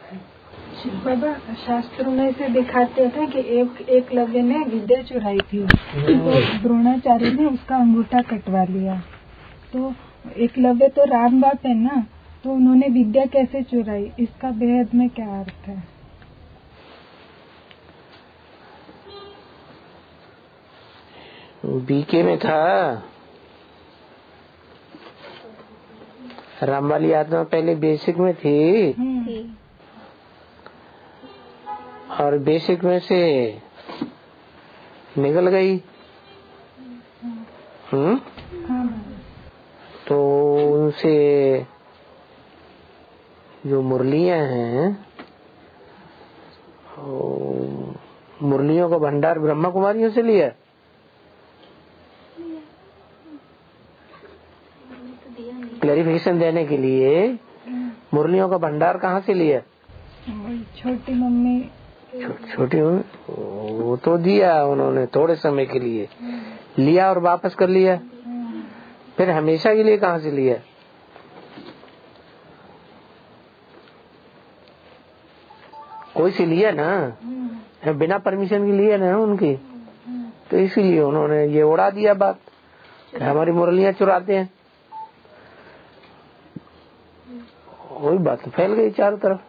बाबा शास्त्रों में से दिखाते थे कि एकलव्य ने विद्या चुराई थी, तो द्रोणाचार्य ने उसका अंगूठा कटवा लिया। तो एकलव्य तो राम बाप है ना, तो उन्होंने विद्या कैसे चुराई, इसका बेहद में क्या अर्थ है? बीके में था, राम वाली आत्मा पहले बेसिक में थी और बेसिक में से निकल गई। तो उनसे जो मुरलियां हैं, मुरलियों का भंडार ब्रह्मा कुमारियों से लिया। क्लैरिफिकेशन देने के लिए मुरलियों का भंडार कहाँ से लिया? छोटी मम्मी। छोटी मम्मी वो तो दिया उन्होंने थोड़े समय के लिए, लिया और वापस कर लिया। फिर हमेशा के लिए कहाँ से लिया? कोई से लिया ना, बिना परमिशन के लिए ना उनकी, तो इसीलिए उन्होंने ये उड़ा दिया बात कि हमारी मुरलियां चुराते हैं। वही बात फैल गई चारों तरफ।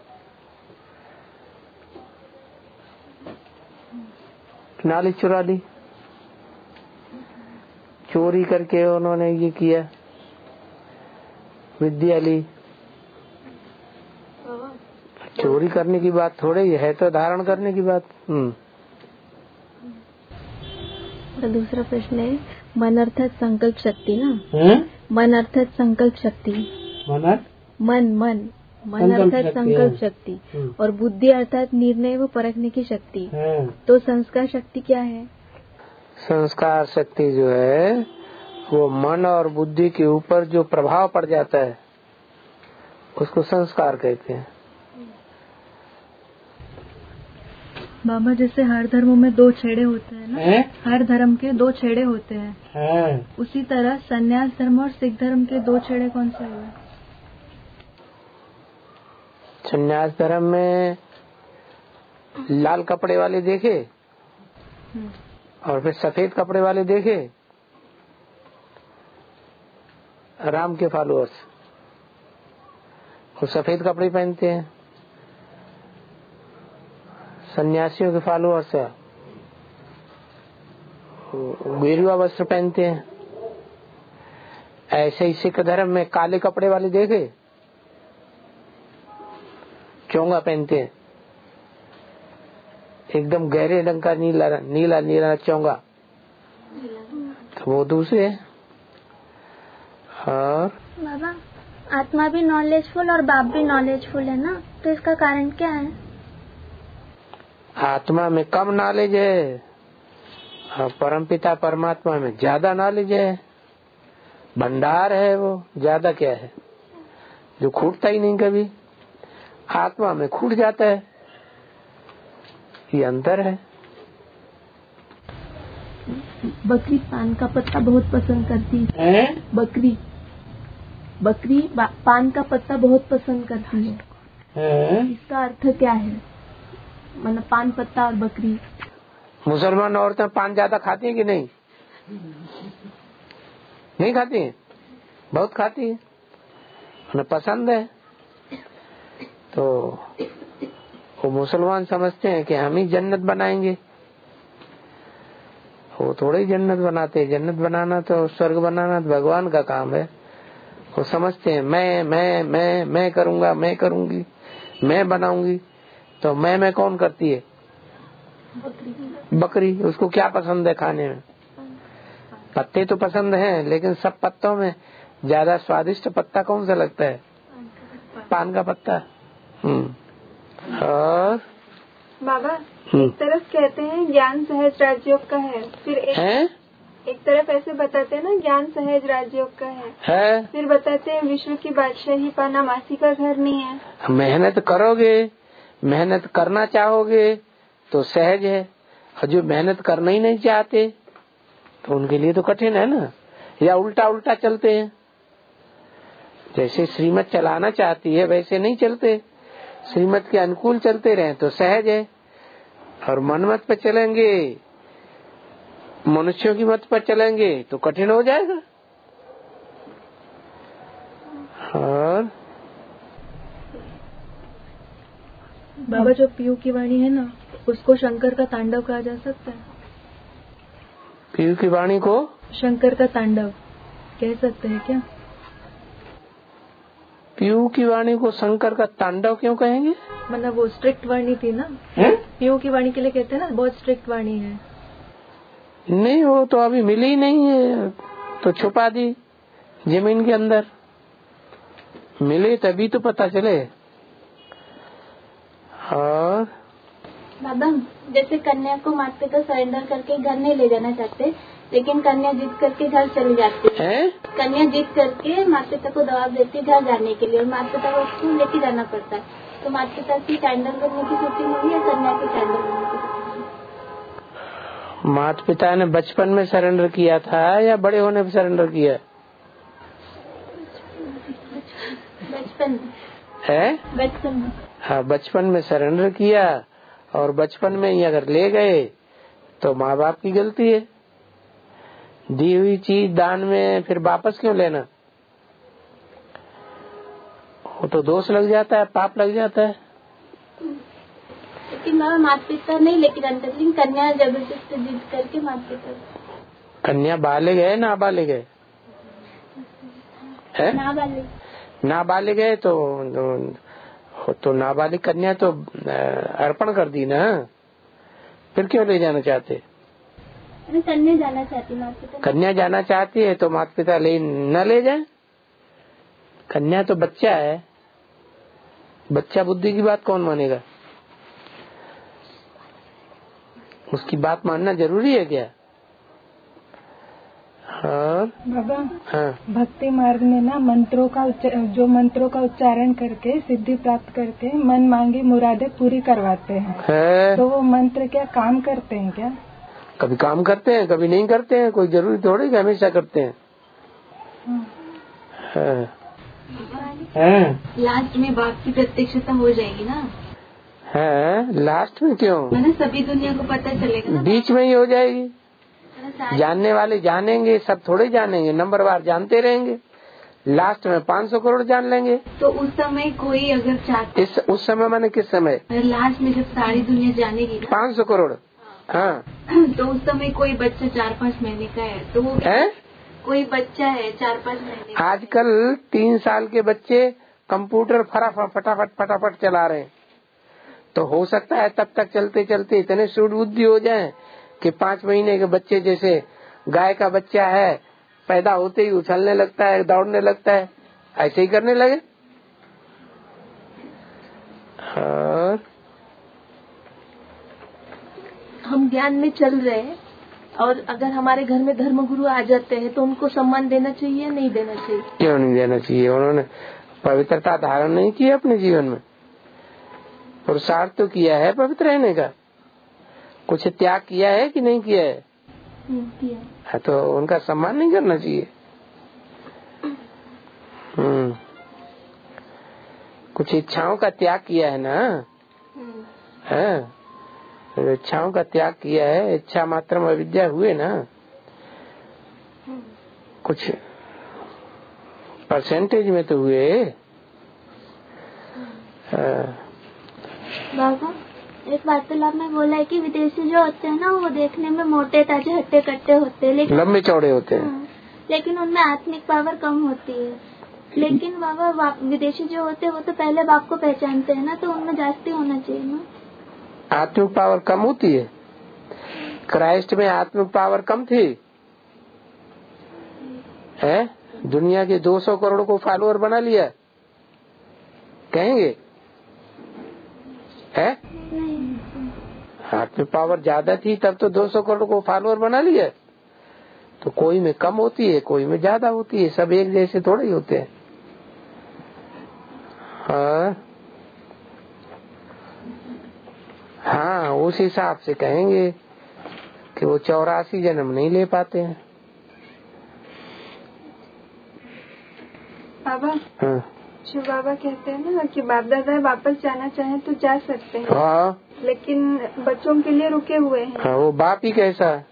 नाली चुरा ली, चोरी करके उन्होंने ये किया, विद्या ली। चोरी करने की बात थोड़ी है, तो धारण करने की बात। दूसरा प्रश्न है, मन अर्थात संकल्प शक्ति ना, मन अर्थात संकल्प शक्ति, मन अर्थात संकल्प शक्ति और बुद्धि अर्थात निर्णय व परखने की शक्ति। तो संस्कार शक्ति क्या है? संस्कार शक्ति जो है वो मन और बुद्धि के ऊपर जो प्रभाव पड़ जाता है उसको संस्कार कहते हैं। बाबा जैसे हर धर्मों में दो छेड़े होते हैं ना, हर धर्म के दो छेड़े होते हैं, उसी तरह संन्यास धर्म और सिख धर्म के दो छेड़े कौन से हुए? संन्यास धर्म में लाल कपड़े वाले देखे और फिर सफेद कपड़े वाले देखे, राम के फॉलोअर्स वो सफेद कपड़े पहनते हैं, सन्यासियों के फॉलोअर्स गेरुआ वस्त्र पहनते हैं। ऐसे ही सिख धर्म में काले कपड़े वाले देखे, चोंगा पहनते हैं, एकदम गहरे रंग का नीला नीला नीला चोंगा, तो वो दूसरे हैं। और बाबा आत्मा भी नॉलेजफुल और बाप भी नॉलेजफुल है ना, तो इसका कारण क्या है? आत्मा में कम नॉलेज है और परमपिता परमात्मा में ज्यादा नॉलेज है, भंडार है वो, ज्यादा क्या है जो खूटता ही नहीं कभी, आत्मा में खूट जाता है, ये अंतर है। बकरी पान का पत्ता बहुत पसंद करती है। बकरी पान का पत्ता बहुत पसंद करती है, इसका अर्थ क्या है? मतलब पान पत्ता और बकरी। मुसलमान औरतें पान ज्यादा खाती हैं कि नहीं? नहीं खाती हैं, बहुत खाती हैं, उन्हें पसंद है। तो वो मुसलमान समझते हैं कि हम ही जन्नत बनाएंगे, वो थोड़े ही जन्नत बनाते। जन्नत बनाना तो, स्वर्ग बनाना तो भगवान का काम है। वो समझते हैं मैं करूंगा, मैं करूंगी, मैं बनाऊंगी। तो मैं कौन करती है? बकरी। उसको क्या पसंद है खाने में? पत्ते तो पसंद हैं, लेकिन सब पत्तों में ज्यादा स्वादिष्ट पत्ता कौन सा लगता है? पान का पत्ता। और बाबा एक तरफ कहते हैं ज्ञान सहज राजयोग का है, फिर एक तरफ ऐसे बताते हैं ना ज्ञान सहज राजयोग का है, फिर बताते हैं विश्व की बादशाही पाना मासी का घर नहीं है। मेहनत करोगे, मेहनत करना चाहोगे तो सहज है, और जो मेहनत करना ही नहीं चाहते तो उनके लिए तो कठिन है ना, या उल्टा उल्टा चलते हैं। जैसे श्रीमत चलाना चाहती है वैसे नहीं चलते, श्रीमत के अनुकूल चलते रहे तो सहज है, और मनमत पे चलेंगे, मनुष्यों की मत पर चलेंगे तो कठिन हो जाएगा। और बाबा जो पीयू की वाणी है ना, उसको शंकर का तांडव कहा जा सकता है। पीयू की वाणी को शंकर का तांडव कह सकते हैं क्या? पीयू की वाणी को शंकर का तांडव क्यों कहेंगे? मतलब वो स्ट्रिक्ट वाणी थी ना, पीयू की वाणी के लिए कहते हैं ना बहुत स्ट्रिक्ट वाणी है। नहीं, वो तो अभी मिली ही नहीं है, तो छुपा दी जमीन के अंदर, मिले तभी तो पता चले। और बाबा जैसे कन्या को माता पिता सरेंडर करके घर नहीं ले जाना चाहते, लेकिन कन्या जिद करके घर चली जाती है। कन्या जिद करके माता पिता को दबाव देती है घर जाने के लिए, और माता पिता को स्कूल लेके जाना पड़ता है। तो माता पिता की सरेंडर करने की शूटिंग होगी या कन्या की सरेंडर करने की शूटिंग? माता पिता ने बचपन में सरेंडर किया था या बड़े होने पर सरेंडर किया? बचपन है, बचपन में। हाँ, बचपन में सरेंडर किया, और बचपन में ही अगर ले गए तो माँ बाप की गलती है। दी हुई चीज दान में फिर वापस क्यों लेना? वो तो दोष लग जाता है, पाप लग जाता है। लेकिन माता पिता नहीं लेके जाते, लेकिन कन्या जबरदस्ती जिद करके माता पिता। कन्या बालिग है नाबालिग है? नाबालिग है तो नाबालिग कन्या तो अर्पण कर दी ना, फिर क्यों ले जाना चाहते? कन्या जाना चाहती, माता पिता कन्या जाना चाहती है तो माता पिता न ले जाए। कन्या तो बच्चा है, बच्चा बुद्धि की बात कौन मानेगा? उसकी बात मानना जरूरी है क्या? हाँ बाबा, हाँ, भक्ति मार्ग में ना मंत्रों का उच्चारण करके सिद्धि प्राप्त करके मन मांगी मुरादें पूरी करवाते हैं है। तो वो मंत्र क्या काम करते हैं क्या? कभी काम करते हैं, कभी नहीं करते हैं, कोई जरूरी थोड़ी कि हमेशा करते हैं। लास्ट में बाप की प्रत्यक्षता हो जाएगी ना? है, लास्ट में क्यों? मैंने सभी दुनिया को पता चलेगा ना? बीच में ही हो जाएगी। जानने वाले जानेंगे, सब थोड़े जानेंगे, नंबरवार जानते रहेंगे, लास्ट में 500 करोड़ जान लेंगे। तो उस समय कोई अगर चाहते, उस समय मैंने किस समय? लास्ट में जब सारी दुनिया जानेगी ना 500 करोड़, हाँ, तो उस समय कोई बच्चा 4-5 महीने का है तो वो है? कोई बच्चा है 4-5 महीने का। आजकल 3 साल के बच्चे कंप्यूटर फटाफट चला रहे हैं, तो हो सकता है तब तक चलते चलते इतने सूझ बुद्धि हो जाए कि 5 महीने के बच्चे, जैसे गाय का बच्चा है, पैदा होते ही उछलने लगता है, दौड़ने लगता है, ऐसे ही करने लगे। और हम ज्ञान में चल रहे हैं, और अगर हमारे घर में धर्मगुरु आ जाते हैं तो उनको सम्मान देना चाहिए, नहीं देना चाहिए? क्यों नहीं देना चाहिए? उन्होंने पवित्रता धारण नहीं की अपने जीवन में, पुरुषार्थ तो किया है पवित्र रहने का, कुछ त्याग किया है कि नहीं किया है? किया है, तो उनका सम्मान नहीं करना चाहिए। कुछ इच्छाओं का त्याग किया है ना, है, तो इच्छाओं का त्याग किया है, इच्छा मात्र में अविद्या हुए ना, कुछ परसेंटेज में तो हुए। बाबा एक वार्तालाप में बोला है कि विदेशी जो होते हैं ना वो देखने में मोटे ताजे हट्टे कट्टे होते हैं, लेकिन लंबे चौड़े होते हैं, लेकिन उनमें आत्मिक पावर कम होती है। लेकिन बाबा विदेशी जो होते हैं वो तो पहले बाप को पहचानते हैं ना, तो उनमें जास्ती होना चाहिए ना। आत्मिक पावर कम होती है? क्राइस्ट में आत्मिक पावर कम थी है? दुनिया के 200 करोड़ को फॉलोअर बना लिया, कहेंगे है? आत्मिक पावर ज्यादा थी तब तो 200 करोड़ को फॉलोअर बना लिया। तो कोई में कम होती है, कोई में ज्यादा होती है, सब एक जैसे थोड़े ही होते हैं। हाँ, उस हिसाब से कहेंगे कि वो 84 जन्म नहीं ले पाते हैं। बाबा, हाँ। शिव बाबा कहते हैं ना कि बाप दादा वापस जाना चाहे तो जा सकते हैं। हाँ, लेकिन बच्चों के लिए रुके हुए हैं। हाँ, वो बाप ही कैसा है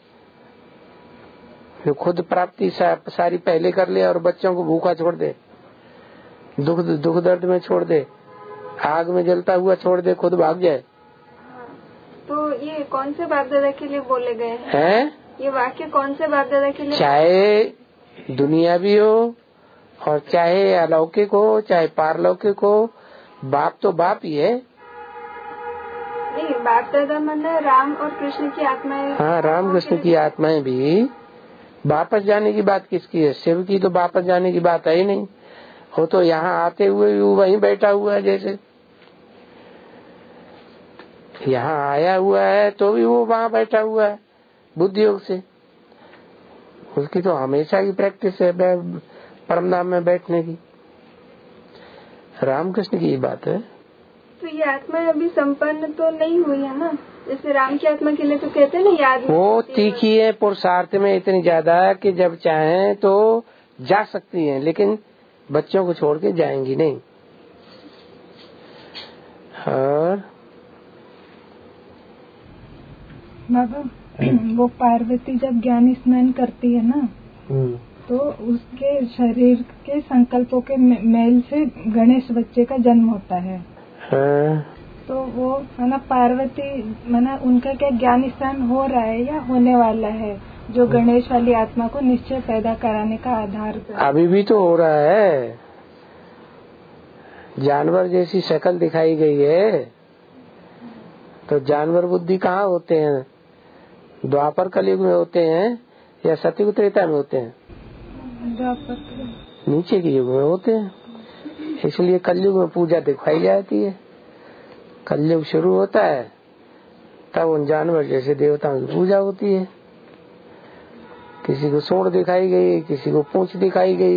जो खुद प्राप्ति सारी पहले कर ले और बच्चों को भूखा छोड़ दे, दुख दर्द में छोड़ दे, आग में जलता हुआ छोड़ दे, खुद भाग जाए। तो ये कौन से बाप दादा के लिए बोले गए हैं? ये वाक्य कौन से बाप दादा के लिए? चाहे दुनिया भी हो और चाहे अलौकिक हो चाहे पारलौकिक हो, बाप तो बाप ही है। नहीं, बाप दादा मतलब राम और कृष्ण की आत्माएं। हाँ, राम कृष्ण की आत्माएं भी वापस जाने की बात किसकी है? शिव की तो वापस जाने की बात है ही नहीं। वो तो यहाँ आते हुए भी वहीं बैठा हुआ है, जैसे यहाँ आया हुआ है तो भी वो वहाँ बैठा हुआ है बुद्धि योग से। उसकी तो हमेशा की प्रैक्टिस है परमधाम में बैठने की। रामकृष्ण की बात है। तो ये आत्मा अभी संपन्न तो नहीं हुई है ना? जैसे राम की आत्मा के लिए तो कहते हैं ना याद वो तीखी है, पुरुषार्थ में इतनी ज्यादा है कि जब चाहें तो जा सकती हैं, लेकिन बच्चों को छोड़ के जाएंगी नहीं। और बाबा वो पार्वती जब ज्ञान स्नान करती है ना, तो उसके शरीर के संकल्पों के मेल से गणेश बच्चे का जन्म होता है। तो वो है ना पार्वती माना उनका क्या ज्ञान स्नान हो रहा है या होने वाला है, जो गणेश वाली आत्मा को निश्चय पैदा कराने का आधार है? अभी भी तो हो रहा है। जानवर जैसी शक्ल दिखाई गई है, तो जानवर बुद्धि कहाँ होते हैं? द्वापर कलयुग में होते हैं या सतयुग त्रेता में होते हैं? नीचे के युग में होते हैं। इसलिए कलयुग में पूजा दिखाई जाती है। कलयुग शुरू होता है तब उन जानवर जैसे देवताओं की पूजा होती है। किसी को सूंड दिखाई गई, किसी को पूंछ दिखाई गई।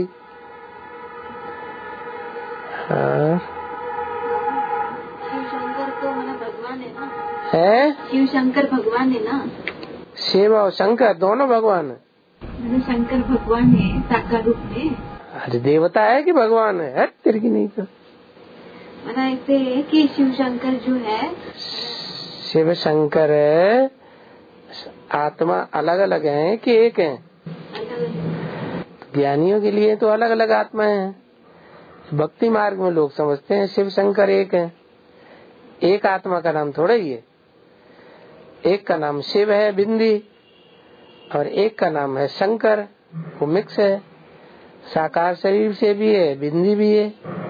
शिव शंकर तो भगवान है ना? है शिव शंकर भगवान है ना? शिव और शंकर दोनों भगवान है। शंकर भगवान है साकार रूप में। अरे देवता है कि भगवान है? तेरे की नहीं तो ऐसे है कि शिव शंकर जो है, शिव शंकर है आत्मा अलग अलग है कि एक है? ज्ञानियों के लिए तो अलग अलग आत्माएं हैं। भक्ति मार्ग में लोग समझते हैं शिव शंकर एक है। एक आत्मा का नाम थोड़ा ही है। एक का नाम शिव है बिंदी, और एक का नाम है शंकर, वो मिक्स है। साकार शरीर से भी है, बिंदी भी है।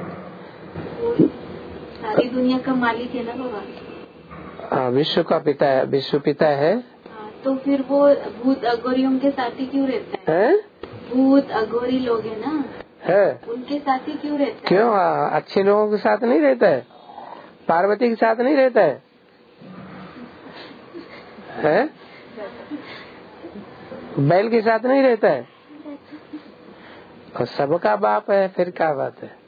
सारी दुनिया का मालिक है ना भगवान। हाँ, विश्व का पिता है, विश्व पिता है। तो फिर वो भूत अघोरियों के साथ ही क्यों रहता है? भूत अघोरी लोग है ना, है उनके साथ ही क्यों रहता है? क्यों? अच्छे लोगों के साथ नहीं रहता है? पार्वती के साथ नहीं रहता है? बैल के साथ नहीं रहता है? और सबका बाप है, फिर क्या बात है?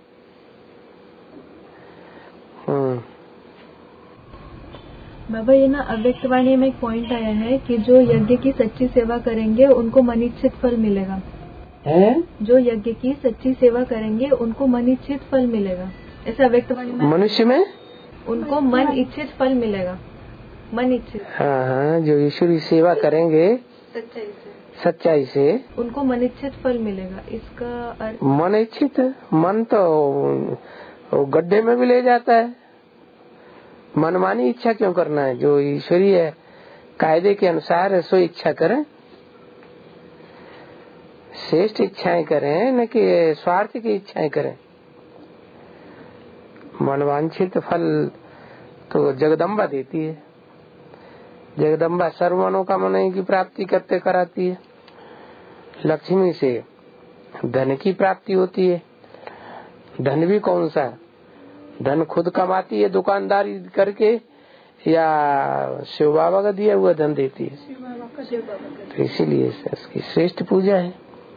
बाबा ये ना अव्यक्त वाणी में एक पॉइंट आया है कि जो यज्ञ की सच्ची सेवा करेंगे उनको मनीचित फल मिलेगा। जो यज्ञ की सच्ची सेवा करेंगे उनको मन इच्छित फल मिलेगा, ऐसा अव्यक्त वाणी में। मनुष्य में उनको मन इच्छित फल मिलेगा, मन इच्छित। हाँ, जो ईश्वरी सेवा करेंगे सच्चाई से उनको मन इच्छित फल मिलेगा। इसका अर्थ मन इच्छित, मन तो गड्ढे में भी ले जाता है। मनमानी इच्छा क्यों करना है? जो ईश्वरीय है कायदे के अनुसार है सो इच्छा करें, श्रेष्ठ इच्छाएं करें, न कि स्वार्थ की इच्छाएं करें। मनवांछित फल तो जगदम्बा देती है। जगदम्बा सर्व मनोकामनाओं की प्राप्ति करते कराती है। लक्ष्मी से धन की प्राप्ति होती है। धन भी कौन सा? धन खुद कमाती है दुकानदारी करके, या शिव बाबा का दिया हुआ धन देती है? तो इसीलिए इसकी श्रेष्ठ पूजा है।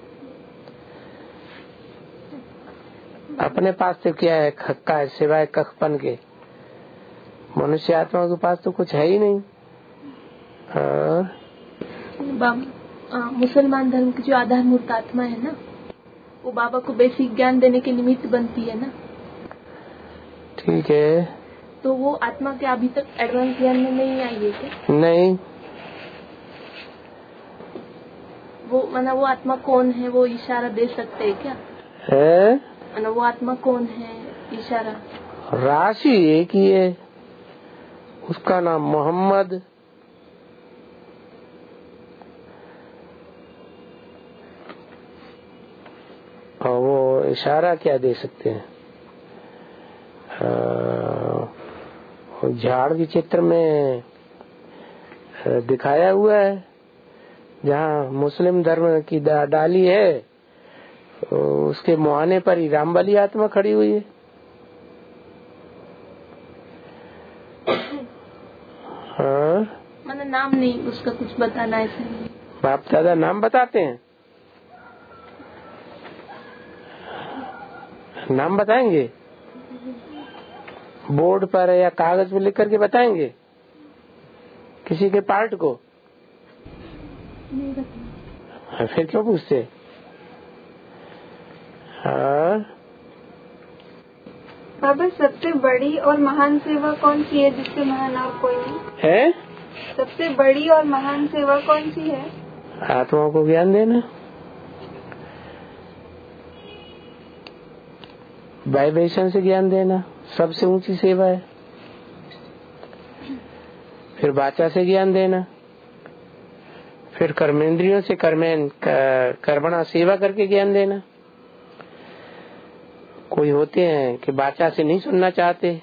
अपने पास तो क्या है? खक्का है, सिवाय कखपन के। मनुष्य आत्मा के पास तो कुछ है ही नहीं। मुसलमान धर्म की जो आधारभूत आत्मा है ना, वो बाबा को बेसिक ज्ञान देने के निमित्त बनती है ना। ठीक है। तो वो आत्मा के अभी तक एडवांस ज्ञान में नहीं आई है क्या? नहीं। वो माना वो आत्मा कौन है, वो इशारा दे सकते है क्या? है माना वो आत्मा कौन है, इशारा? राशि एक ही है, उसका नाम मोहम्मद। और वो इशारा क्या दे सकते हैं? झाड़ के चित्र में दिखाया हुआ है, जहाँ मुस्लिम धर्म की डाली है, उसके मुहाने पर ही रामबली आत्मा खड़ी हुई है। हाँ, मैंने नाम नहीं उसका कुछ बताना है इसलिए। बाप दादा नाम बताते हैं, नाम बताएंगे बोर्ड पर या कागज में लिख करके बताएंगे किसी के पार्ट को? नहीं बताना। फिर क्यों पूछते? हाँ बाबा, सबसे बड़ी और महान सेवा कौन सी है जिससे महान और कोई नहीं है? सबसे बड़ी और महान सेवा कौन सी है? आत्माओं को ज्ञान देना, वाइब्रेशन से ज्ञान देना सबसे ऊंची सेवा है। फिर वाचा से ज्ञान देना, फिर कर्मेंद्रियों से कर्मणा सेवा करके ज्ञान देना। कोई होते हैं कि वाचा से नहीं सुनना चाहते,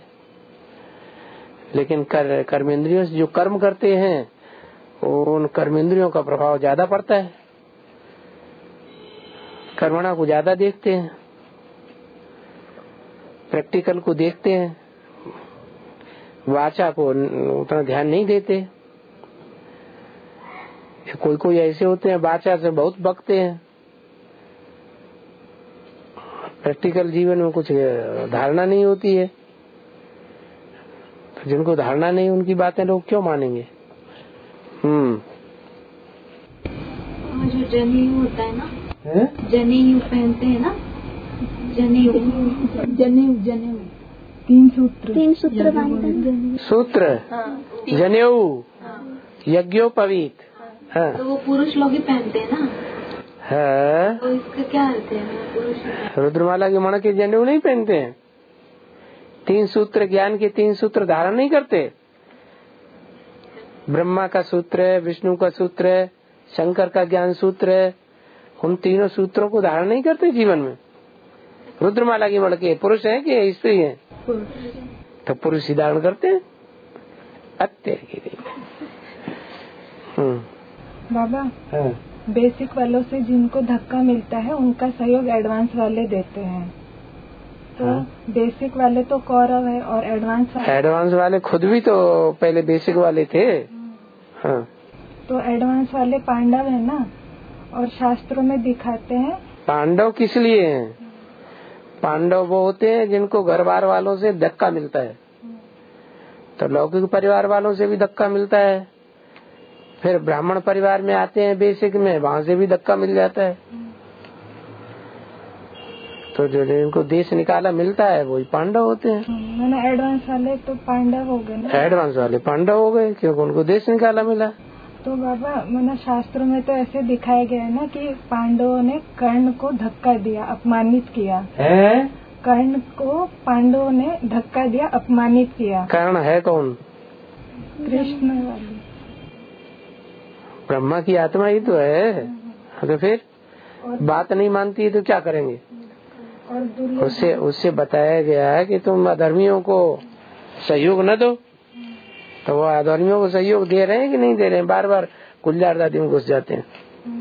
लेकिन कर्मेंद्रियों से जो कर्म करते हैं उन कर्मेंद्रियों का प्रभाव ज्यादा पड़ता है, कर्मणा को ज्यादा देखते हैं, प्रैक्टिकल को देखते हैं, वाचा को उतना ध्यान नहीं देते। कोई कोई ऐसे होते हैं वाचा से बहुत बकते हैं, प्रैक्टिकल जीवन में कुछ धारणा नहीं होती है। तो जिनको धारणा नहीं उनकी बातें लोग क्यों मानेंगे? जो जनेऊ होता है ना, जनेऊ पहनते हैं ना, जनेऊ तीन सूत्र सूत्र जनेऊ यज्ञोपवीत। हाँ। तो वो पुरुष लोग ही पहनते हैं ना। हाँ। तो इसका क्या अर्थ है? पुरुष रुद्रमाला के मण के जनेऊ नहीं पहनते हैं, 3 सूत्र ज्ञान के 3 सूत्र धारण नहीं करते। ब्रह्मा का सूत्र है, विष्णु का सूत्र है, शंकर का ज्ञान सूत्र है, उन तीनों सूत्रों को धारण नहीं करते जीवन में। रुद्रमाला की मण के पुरुष है कि स्त्री है? तो पुरुष ही धारण करते हैं। बाबा, बेसिक वालों से जिनको धक्का मिलता है उनका सहयोग एडवांस वाले देते हैं। तो बेसिक वाले तो कौरव है और एडवांस वाले खुद भी तो पहले बेसिक वाले थे। हाँ। तो एडवांस वाले पांडव है ना, और शास्त्रों में दिखाते हैं। पांडव किस लिए हैं? पांडव वो होते हैं जिनको घर बार वालों से धक्का मिलता है, तो लौकिक परिवार वालों से भी धक्का मिलता है, फिर ब्राह्मण परिवार में आते हैं बेसिक में, वहाँ से भी धक्का मिल जाता है। तो जो जिनको देश निकाला मिलता है वही पांडव होते हैं। मैंने एडवांस वाले तो पांडव हो गए ना। एडवांस वाले पांडव हो गए क्योंकि उनको देश निकाला मिला। तो बाबा, मैंने शास्त्रों में तो ऐसे दिखाया गया है ना कि पांडवों ने कर्ण को धक्का दिया, अपमानित किया है। कर्ण को पांडवों ने धक्का दिया, अपमानित किया। कर्ण है कौन? कृष्ण वाली ब्रह्मा की आत्मा ही तो है। तो फिर बात नहीं मानती है तो क्या करेंगे? उससे बताया गया है कि तुम अधर्मियों को सहयोग न दो, तो वो अधर्मियों को सहयोग दे रहे हैं कि नहीं दे रहे हैं? बार बार गुलजार दादी में घुस जाते हैं।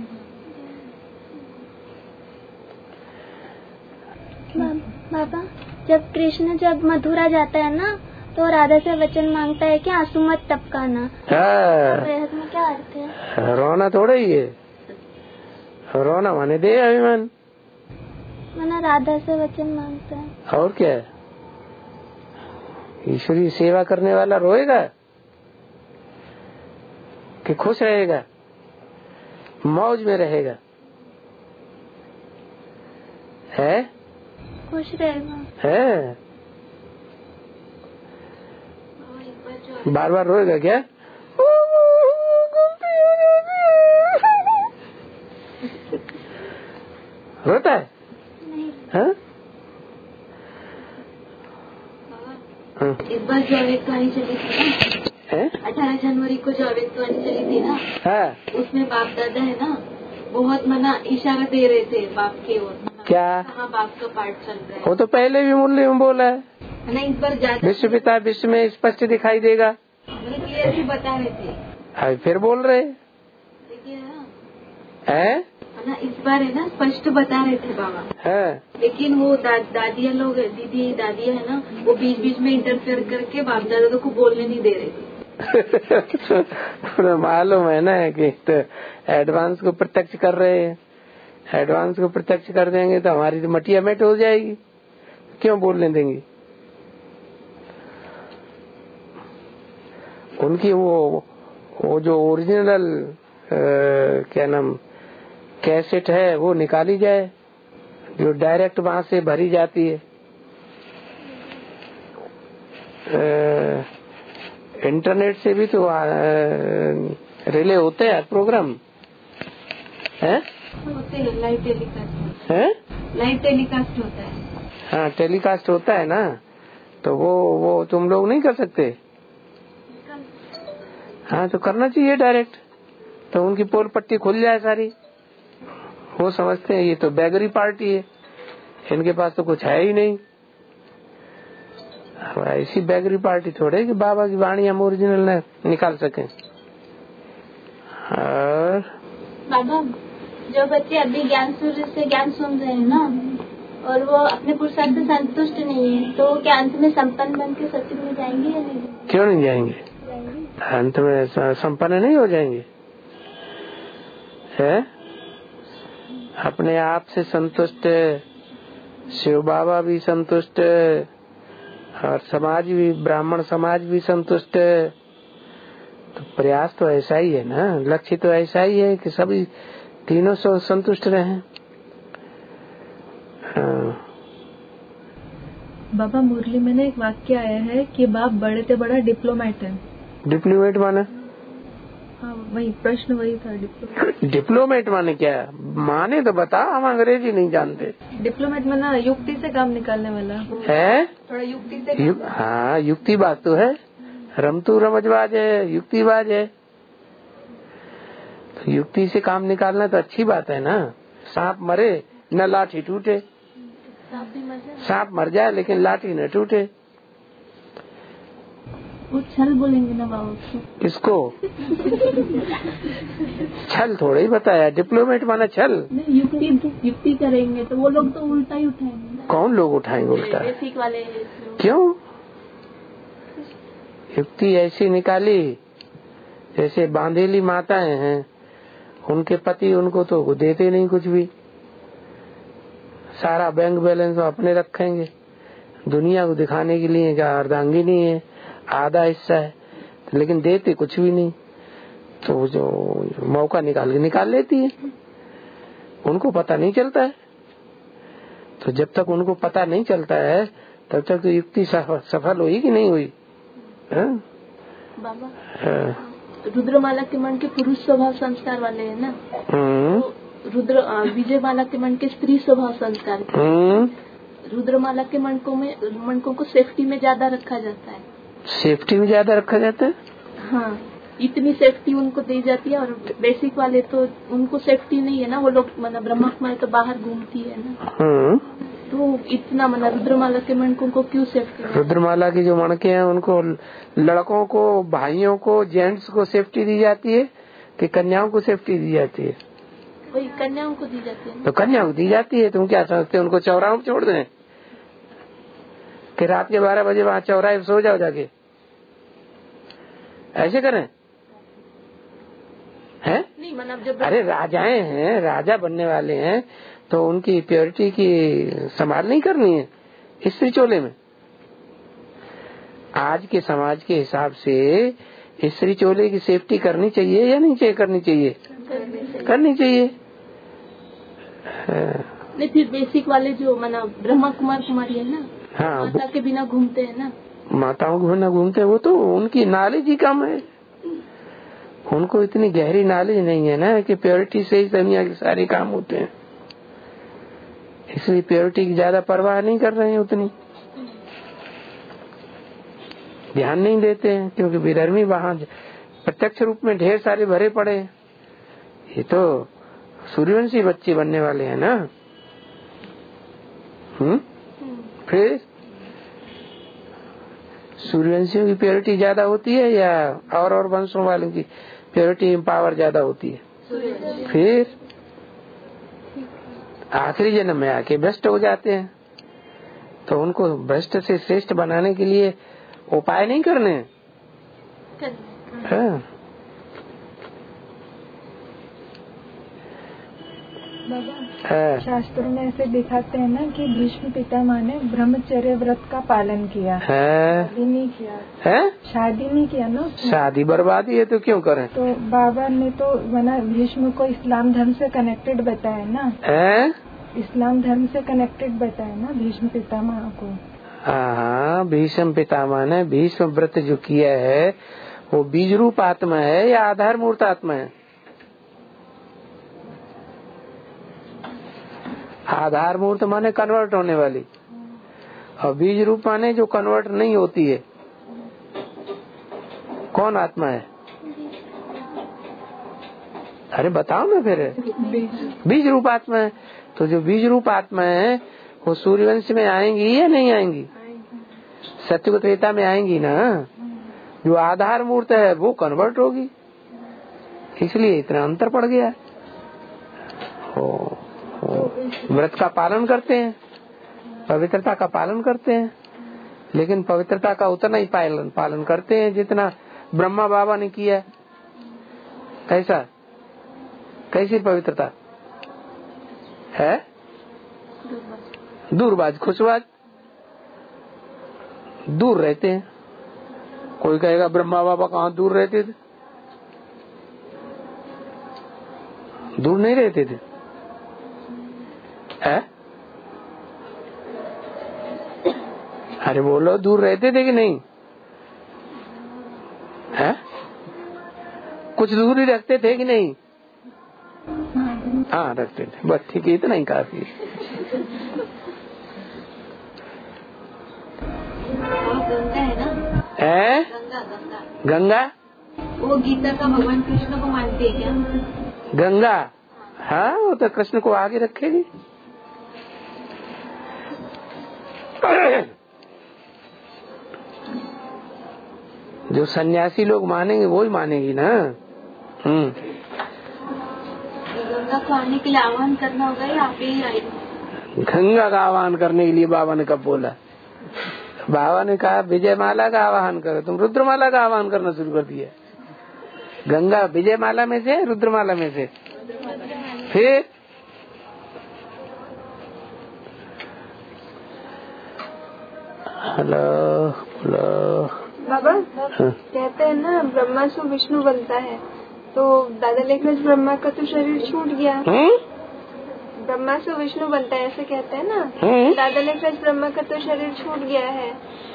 बाबा, जब कृष्ण जब मथुरा जाता है ना, तो राधा से वचन मांगता है कि आंसू मत टपकाना। में क्या अर्थ है? रोना थोड़ा ही है, रोना माने दे अभिमान। मैंने राधा से वचन मांगता है। और क्या? ईश्वरीय सेवा करने वाला रोएगा कि खुश रहेगा, मौज में रहेगा? है खुश रहेगा। है। बार बार रोएगा क्या? रोता है? हाँ? इस बार जो अव्यक्तवाणी चली थी ना, 18 जनवरी को जो अव्यक्तवाणी चली थी ना, उसमें बाप दादा है ना बहुत मना इशारा दे रहे थे बाप के ओर। क्या? हाँ, बाप का पाठ चल रहा है। वो तो पहले भी मुरली में बोला है ना, इस बार ज्यादा विश्व पिता विश्व में स्पष्ट दिखाई देगा। क्लियर भी बता रहे थे। अभी फिर बोल रहे देखिए है ना, इस बार है ना स्पष्ट बता रहे थे बाबा है। लेकिन वो दादियाँ लोग दीदी दादियाँ है ना, वो बीच बीच में इंटरफेयर करके बाप दादा को बोलने नहीं दे रहे थे। मालूम है ना कि तो एडवांस को प्रत्यक्ष कर रहे हैं। एडवांस को प्रत्यक्ष कर देंगे तो हमारी तो मटिया मेट हो जाएगी, क्यों बोलने देंगे? उनकी वो जो ओरिजिनल क्या नाम कैसेट है वो निकाली जाए, जो डायरेक्ट वहां से भरी जाती है। इंटरनेट से भी तो रिले होते हैं प्रोग्राम हैं? होते हैं, लाइव टेलीकास्ट है, लाइव टेलीकास्ट होता है। हाँ टेलीकास्ट होता है ना, तो वो तुम लोग नहीं कर सकते? हाँ तो करना चाहिए डायरेक्ट, तो उनकी पोल पट्टी खुल जाए सारी। वो समझते हैं ये तो बेगरी पार्टी है, इनके पास तो कुछ है ही नहीं। ऐसी बेगरी पार्टी थोड़े कि बाबा की वाणी हम ओरिजिनल निकाल सकें। और बाबा जो बच्चे अभी ज्ञान सूर्य से ज्ञान सुन रहे हैं ना, और वो अपने पुरुषार्थ से संतुष्ट नहीं है, तो क्या अंत में संपन्न बन के सत्युग में जाएंगे या नहीं? क्यों नहीं जाएंगे? अंत में संपन्न नहीं हो जाएंगे? है अपने आप से संतुष्ट, शिव बाबा भी संतुष्ट, और समाज भी, ब्राह्मण समाज भी संतुष्ट। तो प्रयास तो ऐसा ही है ना, लक्ष्य तो ऐसा ही है कि सभी तीनों संतुष्ट रहें। बाबा मुरली में एक वाक्य आया है कि बाप बड़े से बड़ा डिप्लोमेट है। डिप्लोमेट माने? हाँ वही प्रश्न वही था, डिप्लोमेट माने क्या माने तो बता, हम अंग्रेजी नहीं जानते। डिप्लोमेट माना युक्ति से काम निकालने वाला है, थोड़ा युक्ति से हाँ युक्ति बात तो है, रमतू रमजबाज है, युक्तिबाज है। तो युक्ति से काम निकालना तो अच्छी बात है ना। सांप मरे न लाठी टूटे, सांप मर जाए लेकिन लाठी न टूटे। वो छल बोलेंगे ना बाबू। किसको? छल थोड़ा ही बताया, डिप्लोमेट माना छल। युक्ति करेंगे तो वो लोग तो उल्टा ही उठाएंगे। कौन लोग उठाएंगे उल्टा? बेसिक वाले। क्यों? युक्ति ऐसी निकाली जैसे बांधेली माताएं हैं, उनके पति उनको तो देते नहीं कुछ भी, सारा बैंक बैलेंस अपने रखेंगे, दुनिया को दिखाने के लिए क्या अर्धांगिनी है, आधा हिस्सा है, लेकिन देते कुछ भी नहीं। तो जो मौका निकाल लेती है, उनको पता नहीं चलता है। तो जब तक उनको पता नहीं चलता है तब तक तो युक्ति सफल हुई कि नहीं हुई? बाबा रुद्रमाला के मन के पुरुष स्वभाव संस्कार वाले है ना, तो विजयमाला के मन के स्त्री स्वभाव संस्कार। रुद्रमाला के मनकों को सेफ्टी में ज्यादा रखा जाता है। सेफ्टी में ज्यादा रखा जाता है? हाँ, इतनी सेफ्टी उनको दी जाती है। और बेसिक वाले तो उनको सेफ्टी नहीं है ना, वो लोग मतलब ब्रह्मा कुमारी तो बाहर घूमती है ना, तो इतना मतलब रुद्रमाला के मणकों को क्यों सेफ्टी? रुद्रमाला की जो मणके हैं उनको, लड़कों को, भाइयों को, जेंट्स को सेफ्टी दी जाती है कि कन्याओं को सेफ्टी दी जाती है? वही कन्याओं को दी जाती है। तो कन्याओं को दी जाती है। तुम क्या समझते हो उनको चौराहों छोड़ दें कि रात के 12 बजे वहाँ चौराहे सो जाओ जाके? ऐसे करें? हैं? नहीं मतलब जब अरे राजाएं हैं, राजा बनने वाले हैं, तो उनकी प्योरिटी की संभाल नहीं करनी है स्त्री चोले में? आज के समाज के हिसाब से स्त्री चोले की सेफ्टी करनी चाहिए या नहीं चाहिए? करनी चाहिए, करनी चाहिए। नहीं, फिर बेसिक वाले जो मतलब ब्रह्मा कुमार कुमारी है ना, हाँ, माता के बिना घूमते हैं ना, माताओं को घूमते, वो तो उनकी नॉलेज ही कम है, उनको इतनी गहरी नॉलेज नहीं है ना कि प्योरिटी से ही दुनिया के सारे काम होते हैं, इसलिए प्योरिटी की ज्यादा परवाह नहीं कर रहे हैं, उतनी ध्यान नहीं देते हैं, क्योंकि विधर्मी वहां प्रत्यक्ष रूप में ढेर सारे भरे पड़े हैं। ये तो सूर्यवंशी बच्चे बनने वाले हैं ना। फिर सूर्यवंशियों की प्योरिटी ज्यादा होती है या और वंशों वालों की प्योरिटी पावर ज्यादा होती है? फिर आखिरी जन्म में आके भ्रष्ट हो जाते हैं, तो उनको भ्रष्ट से श्रेष्ठ बनाने के लिए उपाय नहीं करने। हाँ। बाबा, शास्त्रों में ऐसे दिखाते हैं ना कि भीष्म पितामह ने ब्रह्मचर्य व्रत का पालन किया, शादी नहीं किया है, शादी नहीं किया ना, शादी बर्बादी है तो क्यों करें? तो बाबा ने तो बना भीष्म को इस्लाम धर्म से कनेक्टेड बताया ना, इस्लाम धर्म से कनेक्टेड बताया ना भीष्म पितामह को। हाँ, भीष्म पितामह ने भीष्म व्रत जो किया है वो बीज रूप आत्मा है या आधार मूर्त आत्मा है? आधार मूर्त माने कन्वर्ट होने वाली, और बीज रूप माने जो कन्वर्ट नहीं होती है। कौन आत्मा है? अरे बताओ ना फिर। बीज रूप आत्मा है। तो जो बीज रूप आत्मा है वो सूर्यवंश में आएंगी या नहीं आएंगी? सत्युग त्रेता में आएंगी ना। जो आधार मूर्त है वो कन्वर्ट होगी, इसलिए इतना अंतर पड़ गया। व्रत का पालन करते हैं, पवित्रता का पालन करते हैं, लेकिन पवित्रता का उतना ही पालन करते हैं जितना ब्रह्मा बाबा ने किया। कैसा, कैसी पवित्रता है? दूरबाज खुशबाज, दूर रहते हैं। कोई कहेगा ब्रह्मा बाबा कहाँ दूर रहते थे? दूर नहीं रहते थे। है? अरे बोलो, दूर रहते थे कि नहीं? है? कुछ दूरी रखते थे कि नहीं? हाँ रखते थे, बस ठीक है, इतना ही काफी है। गंगा वो गीता का भगवान कृष्ण को मानती है क्या? गंगा, हाँ वो तो कृष्ण को आगे रखेगी। जो सन्यासी लोग मानेंगे वो ही मानेगी ना। गंगा को आने के लिए आह्वान करना होगा या आप ही आएंगे? गंगा का आह्वान करने के लिए बाबा ने कब बोला? बाबा ने कहा विजय माला का आह्वान करो, तुम रुद्रमाला का आह्वान करना शुरू कर दिया। गंगा विजय माला में से, रुद्रमाला में से। फिर हेलो बाबा, कहते हैं ना ब्रह्मा से विष्णु बनता है, तो दादा लेखराज ब्रह्मा का तो शरीर छूट गया। ब्रह्मा से विष्णु बनता है ऐसे कहते हैं ना। दादा लेखराज ब्रह्मा का तो शरीर छूट गया है,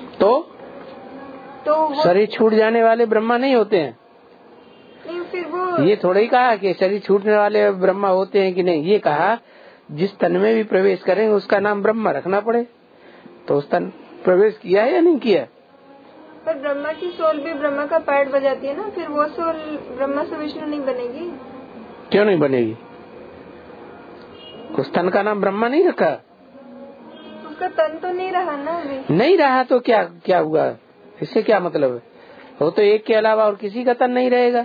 तो शरीर छूट जाने वाले ब्रह्मा नहीं होते हैं। नहीं, फिर वो ये थोड़ा ही कहा कि शरीर छूटने वाले ब्रह्मा होते हैं कि नहीं, ये कहा जिस तन में भी प्रवेश करेंगे उसका नाम ब्रह्मा रखना पड़े। तो उस तन प्रवेश किया है या नहीं किया? पर ब्रह्मा की सोल भी ब्रह्मा का पार्ट बजाती है ना, फिर वो सोल ब्रह्मा से विष्णु नहीं बनेगी? क्यों नहीं बनेगी? उस तन का नाम ब्रह्मा नहीं रखा? उसका तन तो नहीं रहा ना अभी। नहीं रहा तो क्या हुआ? इससे क्या मतलब है? वो तो एक के अलावा और किसी का तन नहीं रहेगा।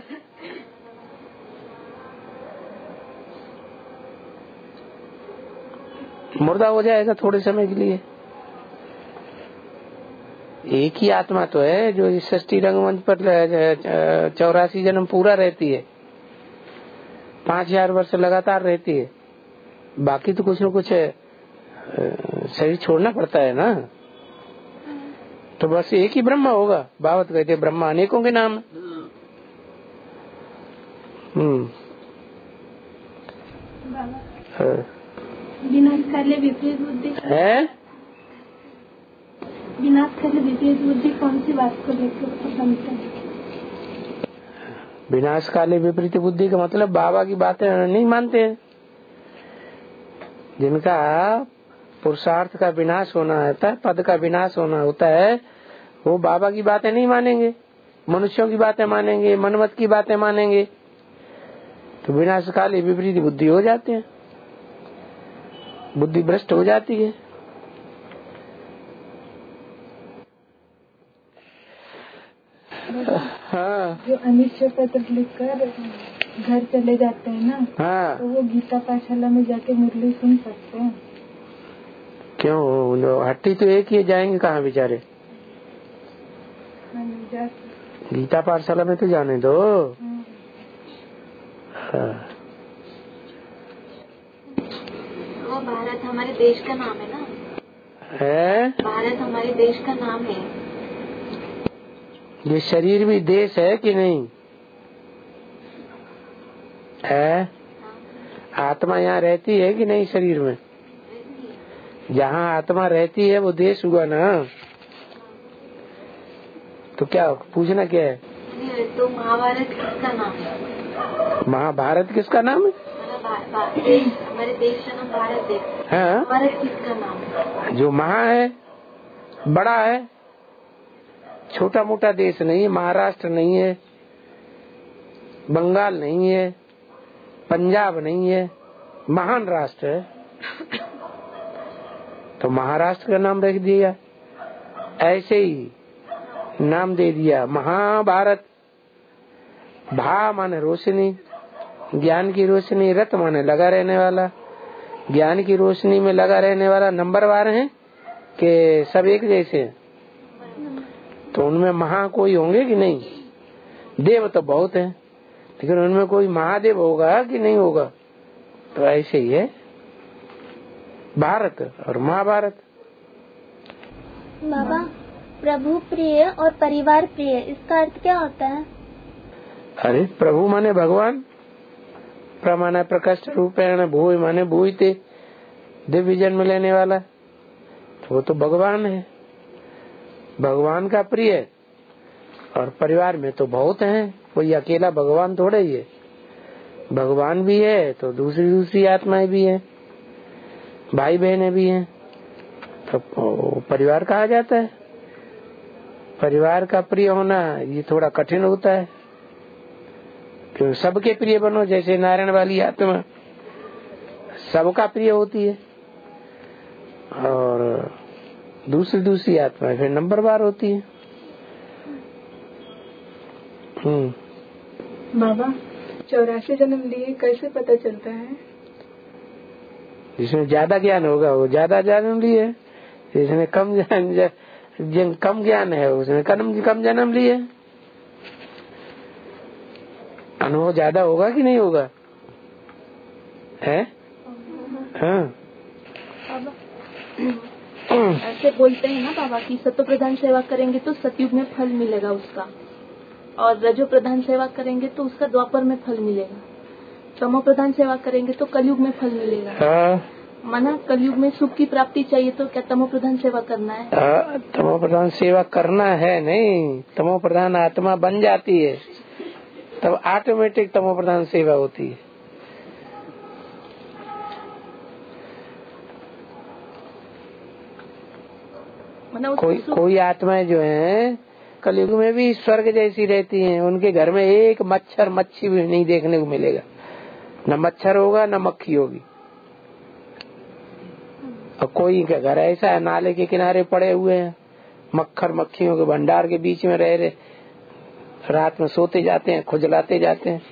मुर्दा हो जाएगा थोड़े समय के लिए। एक ही आत्मा तो है जो इस सृष्टि रंगमंच पर 84 जन्म पूरा रहती है, 5000 वर्ष लगातार रहती है। बाकी तो कुछ न कुछ शरीर छोड़ना पड़ता है ना। तो बस एक ही ब्रह्मा होगा। भागवत कहते ब्रह्मा अनेकों के नाम। विनाश काले विपरीत बुद्धि है। विनाशकाली विपरीत बुद्धि कौन सी बात को लेकर बनते हैं? विनाशकाली विपरीत बुद्धि का मतलब बाबा की बातें नहीं मानते हैं। जिनका पुरुषार्थ का विनाश होना होता है, पद का विनाश होना होता है, वो बाबा की बातें नहीं मानेंगे, मनुष्यों की बातें मानेंगे, मनमत की बातें मानेंगे, तो विनाशकाली विपरीत बुद्धि हो जाते हैं, बुद्धि भ्रष्ट हो जाती है। हाँ। जो अनिश्चय पत्र लिखकर घर चले जाते हैं ना, हाँ। तो वो गीता पाठशाला में जाके मुरली सुन सकते हैं। क्यों, हट्टी तो एक ही जाएंगे कहाँ बेचारे? गीता पाठशाला में तो जाने दो। हाँ। वो भारत हमारे देश का नाम है ना? है? भारत हमारे देश का नाम है। ये शरीर भी देश है कि नहीं है? आत्मा यहाँ रहती है कि नहीं शरीर में? जहाँ आत्मा रहती है वो देश हुआ ना। तो क्या पूछना क्या है? तो महाभारत किसका नाम है? महाभारत किसका नाम है? हमारे देश का नाम भारत है। हाँ? भारत किसका नाम है? जो महा है, बड़ा है, छोटा मोटा देश नहीं है। महाराष्ट्र नहीं है, बंगाल नहीं है, पंजाब नहीं है, महान राष्ट्र है। तो महाराष्ट्र का नाम रख दिया, ऐसे ही नाम दे दिया महाभारत। भा माने रोशनी, ज्ञान की रोशनी, रत माने लगा रहने वाला, ज्ञान की रोशनी में लगा रहने वाला। नंबरवार है कि सब एक जैसे हैं? तो उनमें महा कोई होंगे कि नहीं? देव तो बहुत हैं, लेकिन उनमें कोई महादेव होगा कि नहीं होगा? तो ऐसे ही है भारत और महाभारत। बाबा, प्रभु प्रिय और परिवार प्रिय, इसका अर्थ क्या होता है? अरे प्रभु माने भगवान, प्रमाण प्रकट रूपेण, भूय माने भूयते, दिव्य जन्म लेने वाला, तो वो तो भगवान है, भगवान का प्रिय। और परिवार में तो बहुत हैं, कोई अकेला भगवान थोड़े ही है, भगवान भी है तो दूसरी आत्माएं भी है, भाई बहनें भी हैं, तो परिवार कहा जाता है। परिवार का प्रिय होना ये थोड़ा कठिन होता है, क्यों सबके प्रिय बनो। जैसे नारायण वाली आत्मा सबका प्रिय होती है, और दूसरी आत्मा फिर नंबरवार होती है। बाबा, 84 जन्म लिए कैसे पता चलता है? जिसमें ज्यादा ज्ञान होगा वो ज्यादा जन्म लिए, जिसमें कम ज्ञान है उसने कम जन्म लिए। अनुभव ज्यादा होगा कि नहीं होगा? है? हाँ। ऐसे बोलते हैं ना बाबा कि सत्व प्रधान सेवा करेंगे तो सतयुग में फल मिलेगा उसका, और रजो प्रधान सेवा करेंगे तो उसका द्वापर में फल मिलेगा, तमो प्रधान सेवा करेंगे तो कलयुग में फल मिलेगा। हाँ। माना कलयुग में सुख की प्राप्ति चाहिए तो क्या तमो प्रधान सेवा करना है? तमो प्रधान सेवा करना है नहीं, तमो प्रधान आत्मा बन जाती है तब ऑटोमेटिक तमो प्रधान सेवा होती है। कोई आत्माएं जो हैं कलयुग में भी स्वर्ग जैसी रहती हैं, उनके घर में एक मच्छर मच्छी भी नहीं देखने को मिलेगा, न मच्छर होगा न मक्खी होगी। और कोई का घर ऐसा है नाले के किनारे पड़े हुए हैं, मक्खर मक्खियों के भंडार के बीच में रह रहे, रात में सोते जाते हैं, खुजलाते जाते हैं।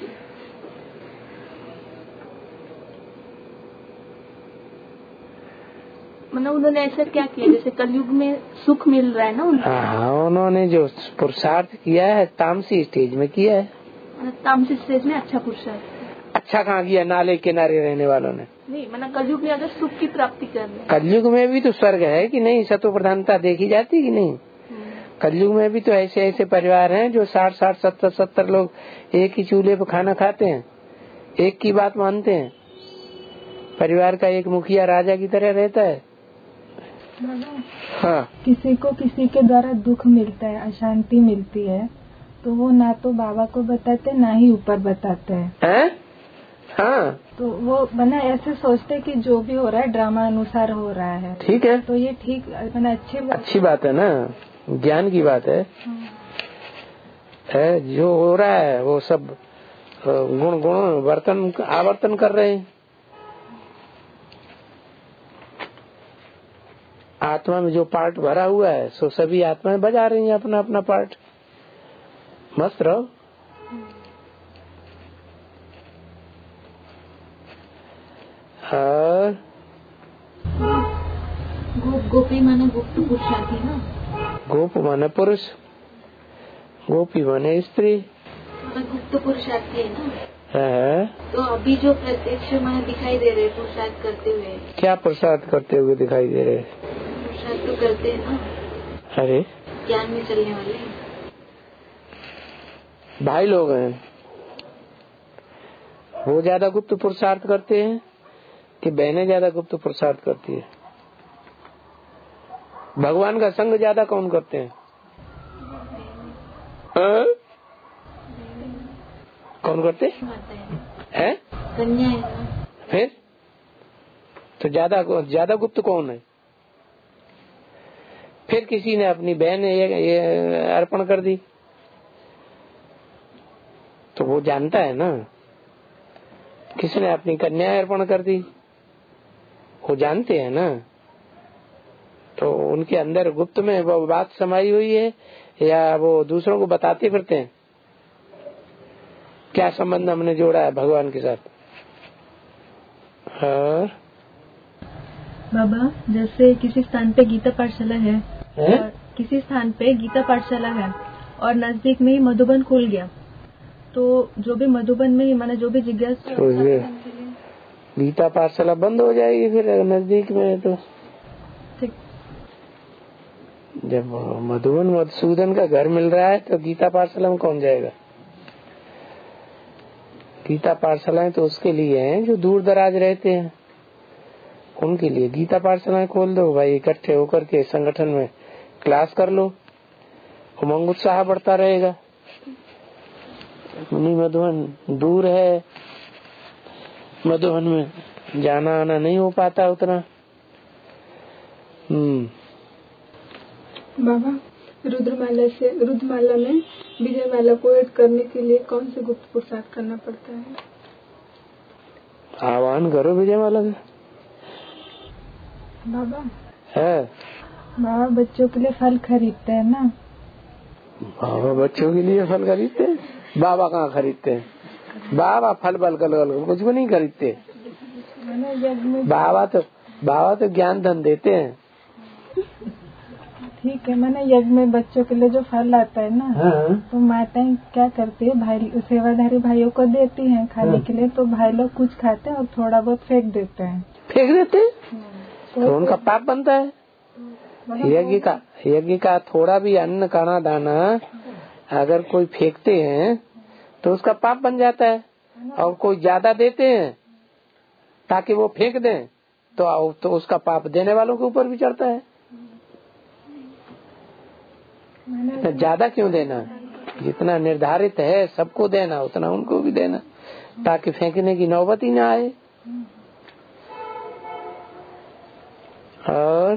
मतलब उन्होंने ऐसा क्या किया? जैसे कलयुग में सुख मिल रहा है ना उनको। हाँ, उन्होंने जो पुरुषार्थ किया है तामसी स्टेज में किया है। तामसी स्टेज में अच्छा पुरुषार्थ। अच्छा कहाँ किया? नाले किनारे रहने वालों ने नहीं, मतलब कलयुग में अगर सुख की प्राप्ति करनी, कलयुग में भी तो स्वर्ग है कि नहीं? सत्व प्रधानता देखी जाती कि नहीं? कलयुग में भी तो ऐसे परिवार हैं जो 60 70 लोग एक ही चूल्हे पर खाना खाते हैं, एक की बात मानते हैं, परिवार का एक मुखिया राजा की तरह रहता है। हाँ। किसी को किसी के द्वारा दुख मिलता है, अशांति मिलती है, तो वो ना तो बाबा को बताते ना ही ऊपर बताते हैं। हाँ। तो वो बना ऐसे सोचते कि जो भी हो रहा है ड्रामा अनुसार हो रहा है। ठीक है, तो ये ठीक बना अच्छी बात है ना, ज्ञान की बात है। है जो हो रहा है वो सब गुण आवर्तन कर रहे हैं। आत्मा में जो पार्ट भरा हुआ है सो सभी आत्माएं बजा रही हैं अपना अपना पार्ट। मस्त रहो। और गोपी माने गुप्त पुरुषार्थी ना। गोप माने पुरुष, गोपी माने स्त्री, गुप्त पुरुषार्थी है ना। है। तो अभी जो प्रत्यक्ष माने दिखाई दे रहे पुरुषार्थ करते हुए, क्या पुरुषार्थ करते हुए दिखाई दे रहे? पुरुषार्थ तो करते हैं ना। अरे ज्ञान में चलने वाले भाई लोग हैं, वो ज्यादा गुप्त पुरुषार्थ करते हैं कि बहनें ज्यादा गुप्त पुरुषार्थ करती है? भगवान का संग ज्यादा कौन करते हैं? कौन करते हैं? कन्या। फिर तो ज्यादा गुप्त कौन है? फिर किसी ने अपनी बहन ये अर्पण कर दी तो वो जानता है ना। किसी ने अपनी कन्या अर्पण कर दी, वो जानते हैं ना। तो उनके अंदर गुप्त में वो बात समाई हुई है या वो दूसरों को बताते फिरते हैं? क्या संबंध हमने जोड़ा है भगवान के साथ? और बाबा जैसे किसी स्थान पे गीता पाठशाला है? और किसी स्थान पे गीता पाठशाला है और नजदीक में ही मधुबन खुल गया, तो जो भी मधुबन में माने जो भी जिज्ञासा गीता पाठशाला बंद हो जाएगी फिर नजदीक में। तो जब मधुबन मधुसूदन का घर मिल रहा है तो गीता पाठशाला में कौन जाएगा? गीता पाठशालाएं तो उसके लिए हैं जो दूर दराज रहते हैं, उनके लिए गीता पाठशालाएं खोल दो भाई। इकट्ठे होकर के संगठन में क्लास कर लो, उमंग उत्साह बढ़ता रहेगा। मधुबन दूर है, मधुबन में जाना आना नहीं हो पाता उतना। बाबा रुद्रमाला में विजय माला को ऐड करने के लिए कौन से गुप्त पुरुषार्थ करना पड़ता है? आह्वान करो विजय माला का। बाबा है बाबा बच्चों के लिए फल खरीदते हैं ना। बाबा बच्चों के लिए फल खरीदते हैं? बाबा कहाँ खरीदते हैं? बाबा फल कुछ भी नहीं खरीदते। बाबा तो ज्ञान धन देते हैं। ठीक है, मैंने यज्ञ में बच्चों के लिए जो फल आता है ना, तो माताएं क्या करती है, भाई सेवाधारी भाइयों को देती हैं खाने के लिए, तो भाई लोग कुछ खाते हैं और थोड़ा बहुत फेंक देते हैं। तो उनका पाप बनता है। यज्ञ का थोड़ा भी अन्न खाना दाना अगर कोई फेंकते हैं तो उसका पाप बन जाता है, और कोई ज्यादा देते हैं ताकि वो फेंक दें तो उसका पाप देने वालों के ऊपर भी चढ़ता है। तो ज्यादा क्यों देना? जितना निर्धारित है सबको देना उतना उनको भी देना, ताकि फेंकने की नौबत ही ना आए। और